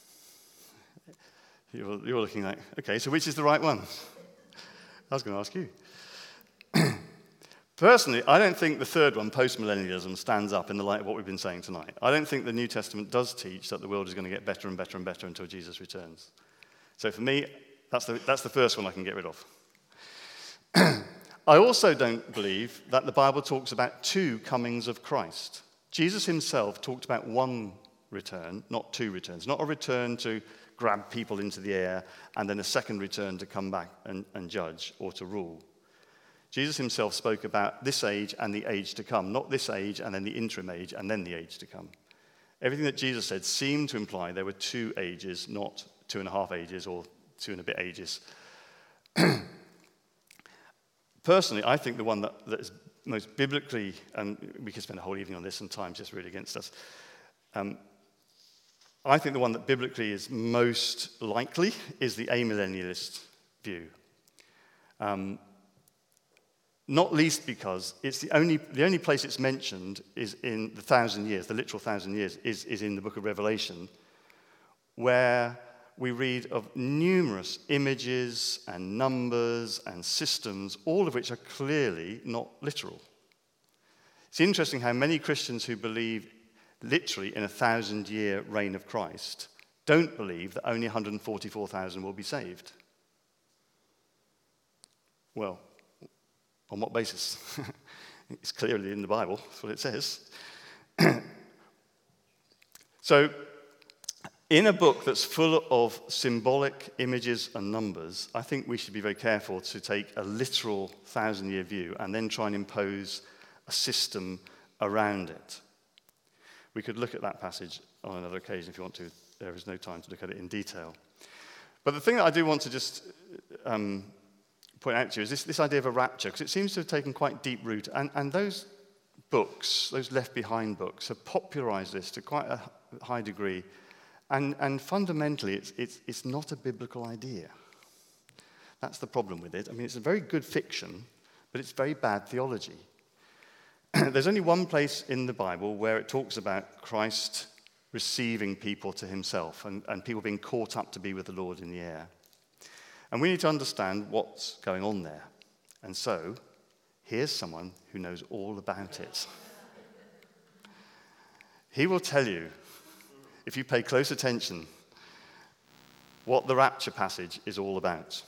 you're looking like, okay, so which is the right one? I was going to ask you. Personally, I don't think the third one, postmillennialism, stands up in the light of what we've been saying tonight. I don't think the New Testament does teach that the world is going to get better and better and better until Jesus returns. So for me, that's the first one I can get rid of. I also don't believe that the Bible talks about two comings of Christ. Jesus himself talked about one return, not two returns. Not a return to grab people into the air and then a second return to come back and judge or to rule. Jesus himself spoke about this age and the age to come, not this age and then the interim age and then the age to come. Everything that Jesus said seemed to imply there were two ages, not 2.5 ages or 2 and a bit ages. Personally, I think the one that is most biblically, and we could spend a whole evening on this and time's just really against us, I think the one that biblically is most likely is the amillennialist view. Not least because it's the only place it's mentioned is in the 1,000 years, the literal 1,000 years, is in the book of Revelation, where we read of numerous images and numbers and systems, all of which are clearly not literal. It's interesting how many Christians who believe literally in a 1,000-year reign of Christ don't believe that only 144,000 will be saved. Well, on what basis? It's clearly in the Bible. That's what it says. So, in a book that's full of symbolic images and numbers, I think we should be very careful to take a literal 1,000-year view and then try and impose a system around it. We could look at that passage on another occasion if you want to. There is no time to look at it in detail. But the thing that I do want to just point out to you is this idea of a rapture, because it seems to have taken quite deep root. And those books, those Left Behind books, have popularized this to quite a high degree. And fundamentally, it's not a biblical idea. That's the problem with it. I mean, it's a very good fiction, but it's very bad theology. There's only one place in the Bible where it talks about Christ receiving people to himself and people being caught up to be with the Lord in the air. And we need to understand what's going on there. And so, here's someone who knows all about it. He will tell you, if you pay close attention, what the rapture passage is all about.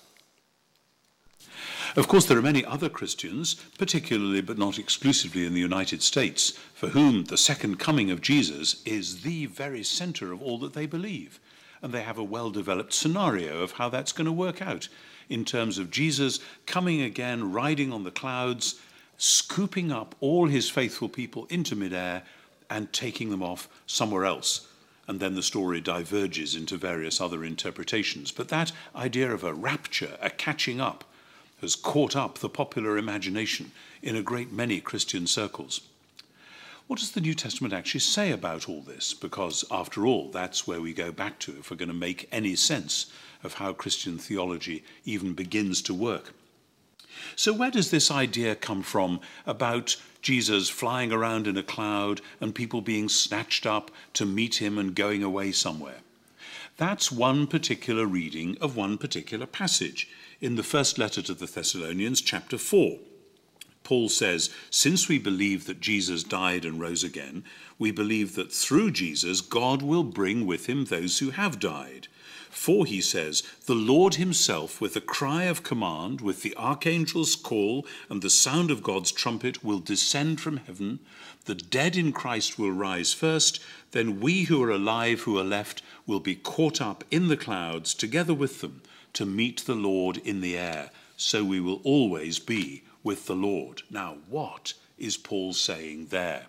Of course, there are many other Christians, particularly but not exclusively in the United States, for whom the second coming of Jesus is the very center of all that they believe. And they have a well-developed scenario of how that's going to work out in terms of Jesus coming again, riding on the clouds, scooping up all his faithful people into midair and taking them off somewhere else. And then the story diverges into various other interpretations. But that idea of a rapture, a catching up, has caught up the popular imagination in a great many Christian circles. What does the New Testament actually say about all this? Because, after all, that's where we go back to if we're going to make any sense of how Christian theology even begins to work. So where does this idea come from about Jesus flying around in a cloud and people being snatched up to meet him and going away somewhere? That's one particular reading of one particular passage in the first letter to the Thessalonians, chapter 4. Paul says, since we believe that Jesus died and rose again, we believe that through Jesus God will bring with him those who have died. For, he says, the Lord himself, with a cry of command, with the archangel's call and the sound of God's trumpet, will descend from heaven. The dead in Christ will rise first. Then we who are alive, who are left, will be caught up in the clouds together with them to meet the Lord in the air. So we will always be with the Lord. Now, what is Paul saying there?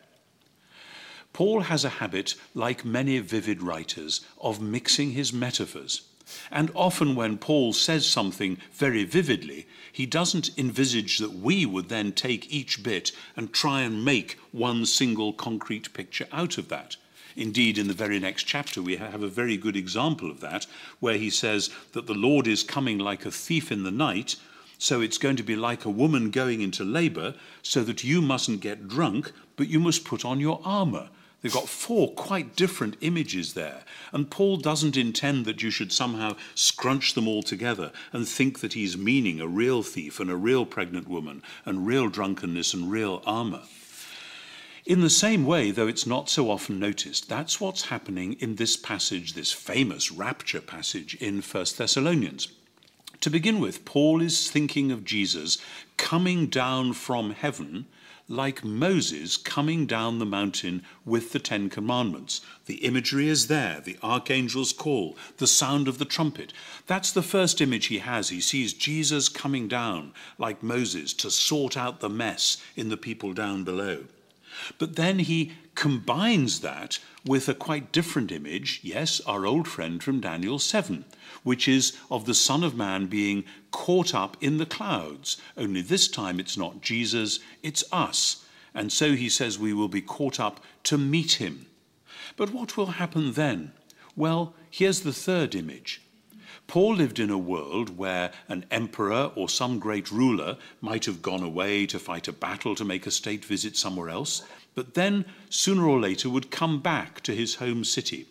Paul has a habit, like many vivid writers, of mixing his metaphors. And often when Paul says something very vividly, he doesn't envisage that we would then take each bit and try and make one single concrete picture out of that. Indeed, in the very next chapter, we have a very good example of that, where he says that the Lord is coming like a thief in the night, so it's going to be like a woman going into labor, so that you mustn't get drunk, but you must put on your armor. They've got four quite different images there. And Paul doesn't intend that you should somehow scrunch them all together and think that he's meaning a real thief and a real pregnant woman and real drunkenness and real armor. In the same way, though it's not so often noticed, that's what's happening in this passage, this famous rapture passage in 1 Thessalonians. To begin with, Paul is thinking of Jesus coming down from heaven like Moses coming down the mountain with the Ten Commandments. The imagery is there, the archangel's call, the sound of the trumpet. That's the first image he has. He sees Jesus coming down like Moses to sort out the mess in the people down below. But then he combines that with a quite different image, yes, our old friend from Daniel 7, which is of the Son of Man being caught up in the clouds. Only this time it's not Jesus, it's us. And so he says we will be caught up to meet him. But what will happen then? Well, here's the third image. Paul lived in a world where an emperor or some great ruler might have gone away to fight a battle, to make a state visit somewhere else, but then sooner or later would come back to his home city.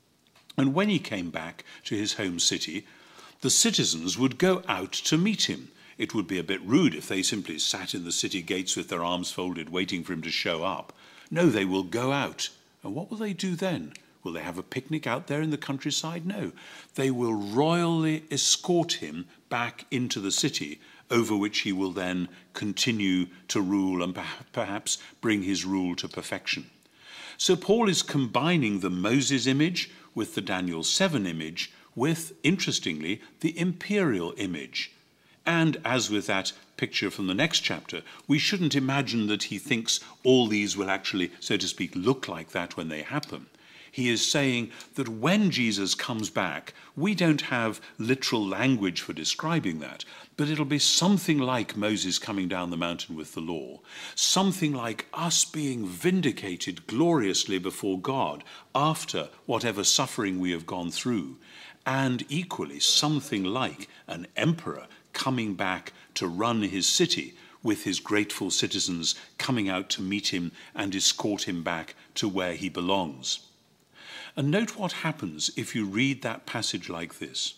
And when he came back to his home city, the citizens would go out to meet him. It would be a bit rude if they simply sat in the city gates with their arms folded, waiting for him to show up. No, they will go out. And what will they do then? Will they have a picnic out there in the countryside? No. They will royally escort him back into the city, over which he will then continue to rule and perhaps bring his rule to perfection. So Paul is combining the Moses image with the Daniel 7 image with, interestingly, the imperial image. And as with that picture from the next chapter, we shouldn't imagine that he thinks all these will actually, so to speak, look like that when they happen. He is saying that when Jesus comes back, we don't have literal language for describing that, but it'll be something like Moses coming down the mountain with the law, something like us being vindicated gloriously before God after whatever suffering we have gone through, and equally something like an emperor coming back to run his city with his grateful citizens coming out to meet him and escort him back to where he belongs. And note what happens if you read that passage like this.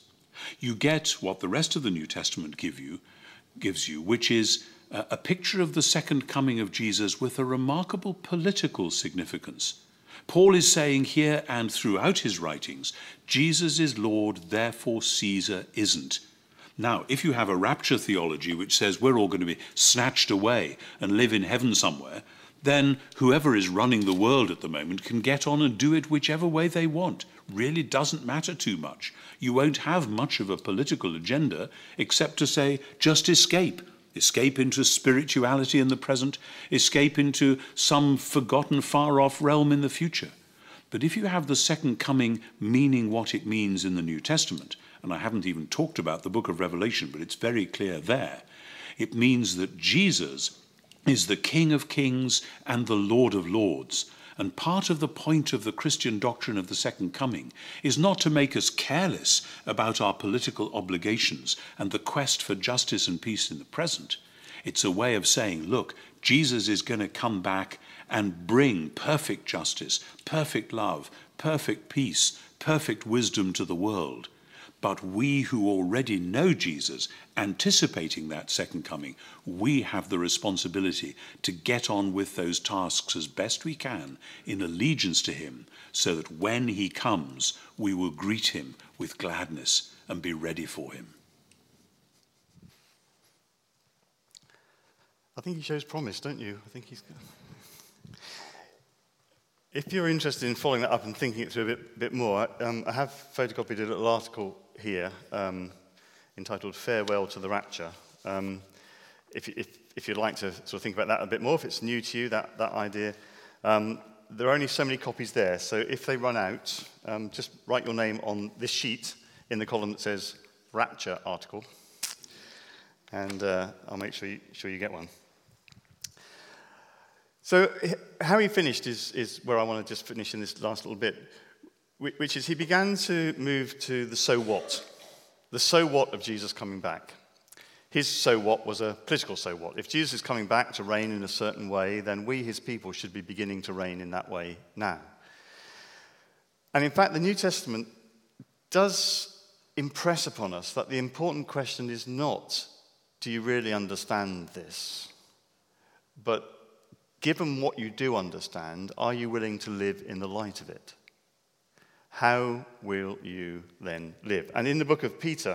You get what the rest of the New Testament gives you, which is a picture of the second coming of Jesus with a remarkable political significance. Paul is saying here and throughout his writings, Jesus is Lord, therefore Caesar isn't. Now, if you have a rapture theology which says we're all going to be snatched away and live in heaven somewhere, then whoever is running the world at the moment can get on and do it whichever way they want. Really doesn't matter too much. You won't have much of a political agenda except to say, just escape. Escape into spirituality in the present, escape into some forgotten, far-off realm in the future. But if you have the second coming meaning what it means in the New Testament, and I haven't even talked about the book of Revelation, but it's very clear there, it means that Jesus is the King of Kings and the Lord of Lords. And part of the point of the Christian doctrine of the second coming is not to make us careless about our political obligations and the quest for justice and peace in the present. It's a way of saying, look, Jesus is going to come back and bring perfect justice, perfect love, perfect peace, perfect wisdom to the world. But we who already know Jesus, anticipating that second coming, we have the responsibility to get on with those tasks as best we can in allegiance to him, so that when he comes, we will greet him with gladness and be ready for him. I think he shows promise, don't you? I think he's... If you're interested in following that up and thinking it through a bit more, I have photocopied a little article here entitled Farewell to the Rapture. If you'd like to sort of think about that a bit more, if it's new to you, that idea, there are only so many copies there. So if they run out, just write your name on this sheet in the column that says Rapture article, and I'll make sure you get one. So how he finished is where I want to just finish in this last little bit, which is he began to move to the so what of Jesus coming back. His so what was a political so what. If Jesus is coming back to reign in a certain way, then we, his people, should be beginning to reign in that way now. And in fact, the New Testament does impress upon us that the important question is not, do you really understand this? But given what you do understand, are you willing to live in the light of it? How will you then live? And in the book of Peter,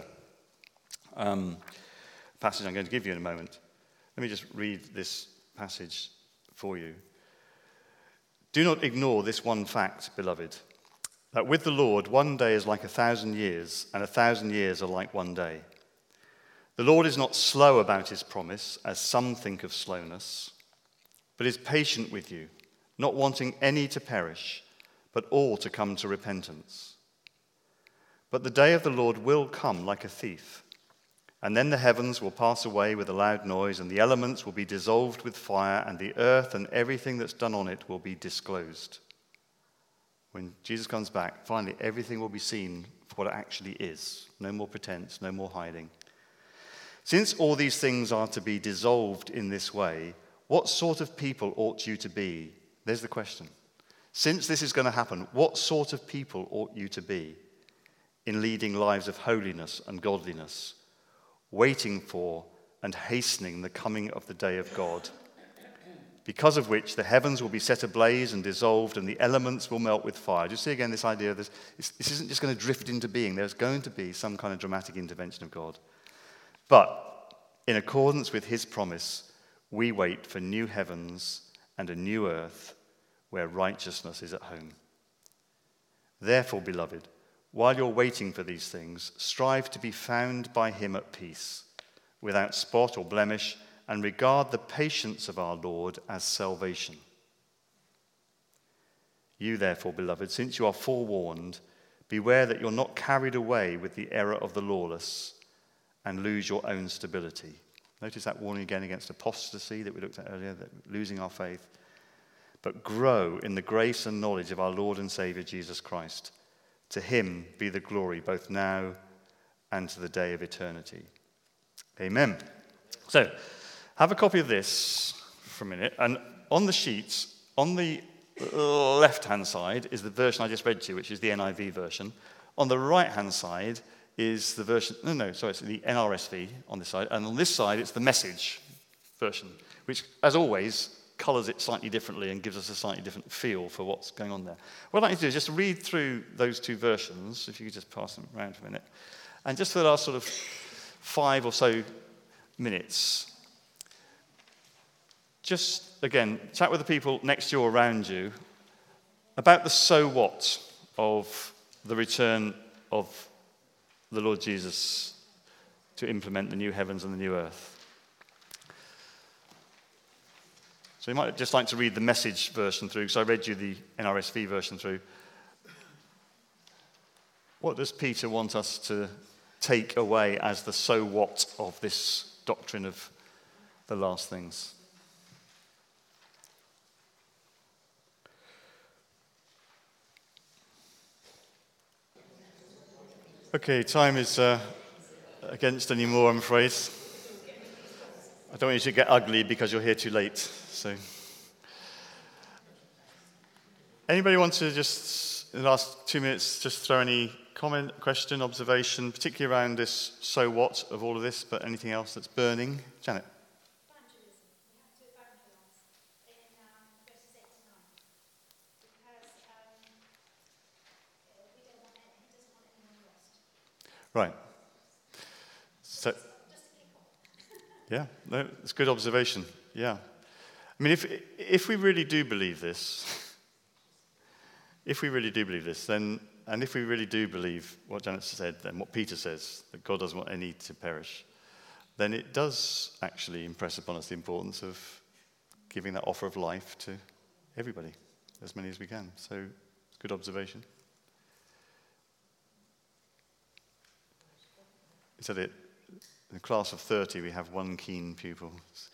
passage I'm going to give you in a moment, let me just read this passage for you. Do not ignore this one fact, beloved, that with the Lord 1 day is like 1,000 years, and 1,000 years are like 1 day. The Lord is not slow about his promise, as some think of slowness, but is patient with you, not wanting any to perish, but all to come to repentance. But the day of the Lord will come like a thief, and then the heavens will pass away with a loud noise, and the elements will be dissolved with fire, and the earth and everything that's done on it will be disclosed. When Jesus comes back, finally everything will be seen for what it actually is. No more pretense, no more hiding. Since all these things are to be dissolved in this way, what sort of people ought you to be? There's the question. Since this is going to happen, what sort of people ought you to be in leading lives of holiness and godliness, waiting for and hastening the coming of the day of God, because of which the heavens will be set ablaze and dissolved, and the elements will melt with fire? Do you see again this idea of this? This isn't just going to drift into being. There's going to be some kind of dramatic intervention of God. But in accordance with his promise, we wait for new heavens and a new earth where righteousness is at home. Therefore, beloved, while you're waiting for these things, strive to be found by him at peace, without spot or blemish, and regard the patience of our Lord as salvation. You, therefore, beloved, since you are forewarned, beware that you're not carried away with the error of the lawless and lose your own stability. Notice that warning again against apostasy that we looked at earlier, that losing our faith. But grow in the grace and knowledge of our Lord and Saviour Jesus Christ. To him be the glory both now and to the day of eternity. Amen. So, have a copy of this for a minute. And on the sheets, on the left-hand side is the version I just read to you, which is the NIV version. On the right-hand side is the version, it's the NRSV on this side, and on this side it's the Message version, which, as always, colours it slightly differently and gives us a slightly different feel for what's going on there. What I'd like to do is just read through those two versions, if you could just pass them around for a minute, and just for the last sort of 5 or so minutes, just, again, chat with the people next to you or around you about the so what of the return of the Lord Jesus to implement the new heavens and the new earth. So you might just like to read the Message version through, because I read you the NRSV version through. What does Peter want us to take away as the so what of this doctrine of the last things? Okay, time is against anymore, I'm afraid. I don't want you to get ugly because you're here too late. So, anybody want to just, in the last 2 minutes, just throw any comment, question, observation, particularly around this so what of all of this, but anything else that's burning? Janet? Evangelism. We have to evangelise in verses 8 to 9. Because he doesn't want anyone lost. Right. So, Just to kick off. yeah, no, it's a good observation. Yeah. I mean, if we really do believe this, then, and if we really do believe what Janet said, then what Peter says, that God doesn't want any to perish, then it does actually impress upon us the importance of giving that offer of life to everybody, as many as we can. So, it's a good observation. He said it, in a class of 30, we have one keen pupil.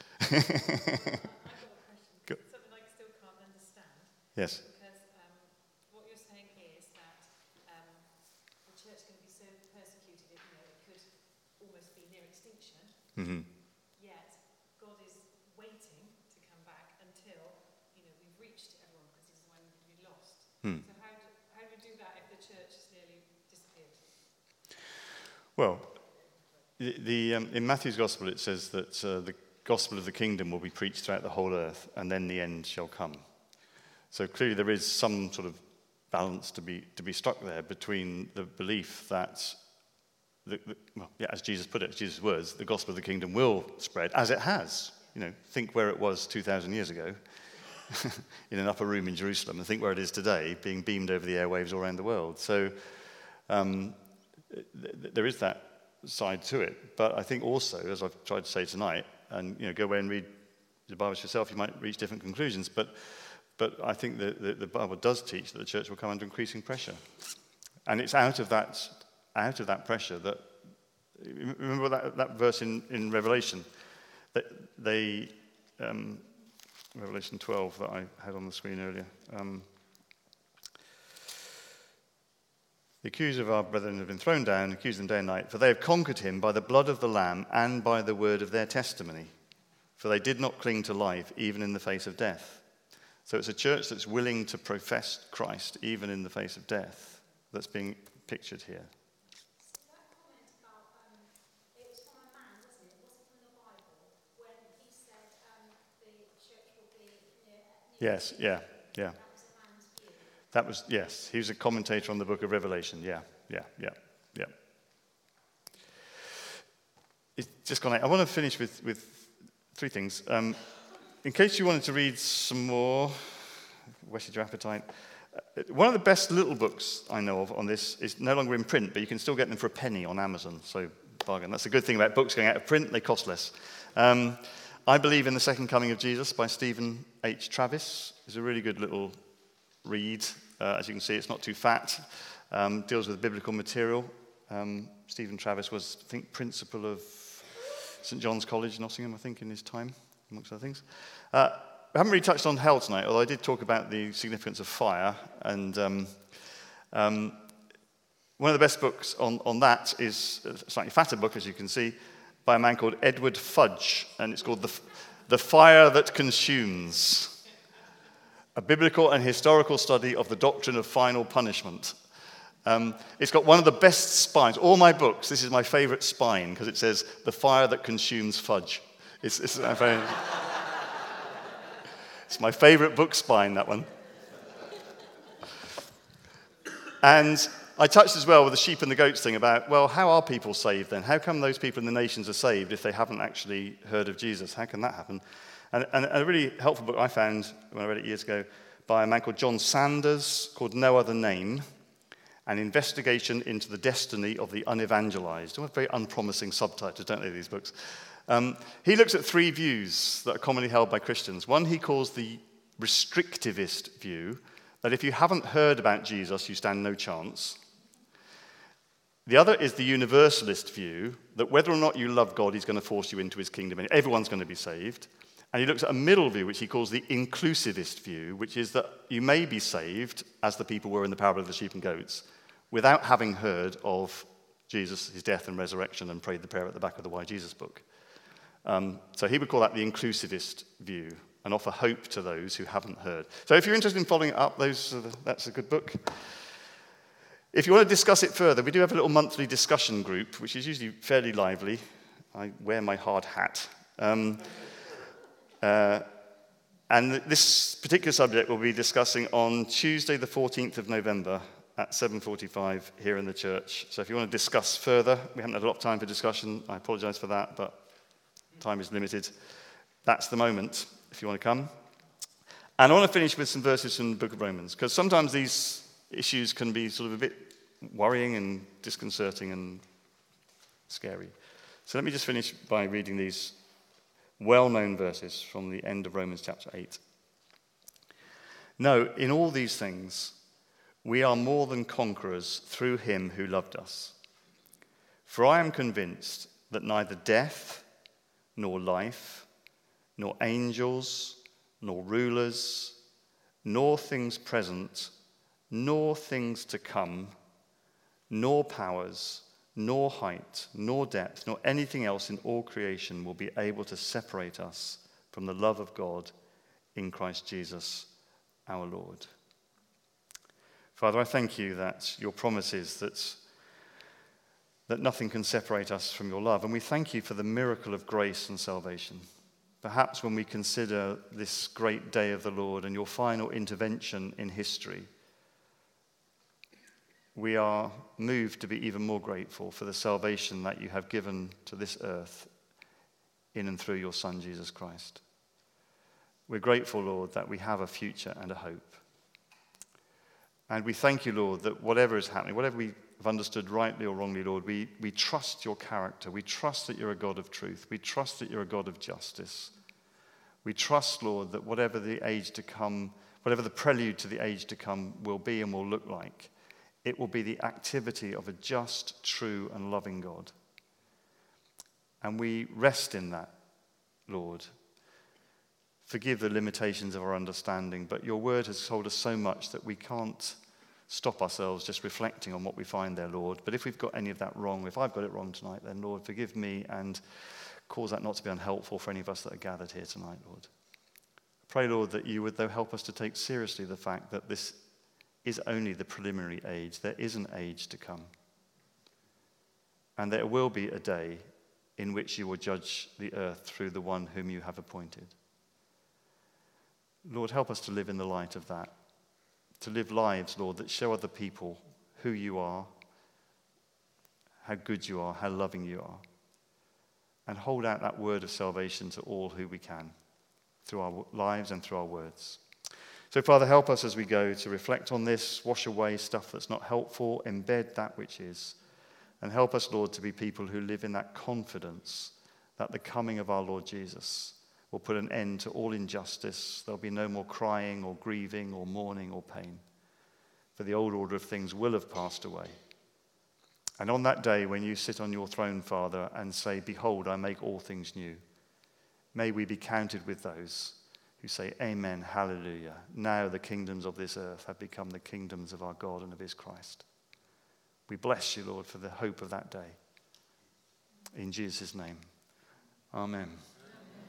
Something I still can't understand. Yes. Because what you're saying is that the church is going to be so persecuted, it could almost be near extinction. Mm-hmm. Yet God is waiting to come back until we've reached everyone, because He's the one who be lost. So how do we do that if the church has nearly disappeared? Well, in Matthew's Gospel it says that the gospel of the kingdom will be preached throughout the whole earth, and then the end shall come. So clearly there is some sort of balance to be struck there between the belief that, as Jesus put it, Jesus' words, the gospel of the kingdom will spread, as it has. Think where it was 2,000 years ago in an upper room in Jerusalem, and think where it is today, being beamed over the airwaves all around the world. So there is that side to it. But I think also, as I've tried to say tonight, and go away and read the Bible yourself, you might reach different conclusions. But I think the Bible does teach that the church will come under increasing pressure, and it's out of that pressure that, remember that verse in Revelation, that they Revelation 12 that I had on the screen earlier. The accuser of our brethren have been thrown down, accused them day and night, for they have conquered him by the blood of the Lamb and by the word of their testimony. For they did not cling to life, even in the face of death. So it's a church that's willing to profess Christ, even in the face of death, that's being pictured here. So that comment about, it was from a man, wasn't it? It wasn't from the Bible, when he said the church will be near. Yes, yeah. That was a man's view. That was, yes, he was a commentator on the book of Revelation. Yeah. It's just gone out. I want to finish with 3 things. In case you wanted to read some more, whetted your appetite, one of the best little books I know of on this is no longer in print, but you can still get them for a penny on Amazon, so bargain. That's the good thing about books going out of print, they cost less. I Believe in the Second Coming of Jesus by Stephen H. Travis. It's a really good little read. As you can see, it's not too fat. Deals with biblical material. Stephen Travis was, I think, principal of St. John's College, Nottingham, I think, in his time, amongst other things. I haven't really touched on hell tonight, although I did talk about the significance of fire. And one of the best books on that is a slightly fatter book, as you can see, by a man called Edward Fudge, and it's called The Fire That Consumes, a biblical and historical study of the doctrine of final punishment. It's got one of the best spines. All my books, this is my favourite spine because it says, "The fire that consumes fudge." It's my favourite book spine, that one. And I touched as well with the sheep and the goats thing about, well, how are people saved then? How come those people in the nations are saved if they haven't actually heard of Jesus? How can that happen? And a really helpful book I found when I read it years ago by a man called John Sanders called No Other Name, An Investigation into the Destiny of the Unevangelized. What very unpromising subtitles, don't they, these books? He looks at three views that are commonly held by Christians. One he calls the restrictivist view, that if you haven't heard about Jesus, you stand no chance. The other is the universalist view, that whether or not you love God, he's going to force you into his kingdom, and everyone's going to be saved. And he looks at a middle view, which he calls the inclusivist view, which is that you may be saved, as the people were in the parable of the sheep and goats, without having heard of Jesus, his death and resurrection, and prayed the prayer at the back of the Why Jesus book. So he would call that the inclusivist view, and offer hope to those who haven't heard. So if you're interested in following it up, that's a good book. If you want to discuss it further, we do have a little monthly discussion group, which is usually fairly lively. I wear my hard hat. And this particular subject we'll be discussing on Tuesday, the 14th of November at 7:45 here in the church. So if you want to discuss further, we haven't had a lot of time for discussion. I apologize for that, but time is limited. That's the moment if you want to come. And I want to finish with some verses from the book of Romans, because sometimes these issues can be sort of a bit worrying and disconcerting and scary. So let me just finish by reading these well-known verses from the end of Romans chapter 8. No, in all these things, we are more than conquerors through him who loved us. For I am convinced that neither death, nor life, nor angels, nor rulers, nor things present, nor things to come, nor powers, nor height, nor depth, nor anything else in all creation will be able to separate us from the love of God in Christ Jesus our Lord. Father, I thank you that your promise is that nothing can separate us from your love. And we thank you for the miracle of grace and salvation. Perhaps when we consider this great day of the Lord and your final intervention in history, we are moved to be even more grateful for the salvation that you have given to this earth in and through your Son, Jesus Christ. We're grateful, Lord, that we have a future and a hope. And we thank you, Lord, that whatever is happening, whatever we have understood rightly or wrongly, Lord, we trust your character. We trust that you're a God of truth. We trust that you're a God of justice. We trust, Lord, that whatever the age to come, whatever the prelude to the age to come will be and will look like, it will be the activity of a just, true, and loving God. And we rest in that, Lord. Forgive the limitations of our understanding, but your word has told us so much that we can't stop ourselves just reflecting on what we find there, Lord. But if we've got any of that wrong, if I've got it wrong tonight, then, Lord, forgive me and cause that not to be unhelpful for any of us that are gathered here tonight, Lord. I pray, Lord, that you would, though, help us to take seriously the fact that this is only the preliminary age. There is an age to come. And there will be a day in which you will judge the earth through the one whom you have appointed. Lord, help us to live in the light of that, to live lives, Lord, that show other people who you are, how good you are, how loving you are, and hold out that word of salvation to all who we can, through our lives and through our words. So, Father, help us as we go to reflect on this, wash away stuff that's not helpful, embed that which is, and help us, Lord, to be people who live in that confidence that the coming of our Lord Jesus will put an end to all injustice. There'll be no more crying or grieving or mourning or pain, for the old order of things will have passed away. And on that day, when you sit on your throne, Father, and say, "Behold, I make all things new," may we be counted with those who say, "Amen, hallelujah. Now the kingdoms of this earth have become the kingdoms of our God and of his Christ." We bless you, Lord, for the hope of that day. In Jesus' name, amen.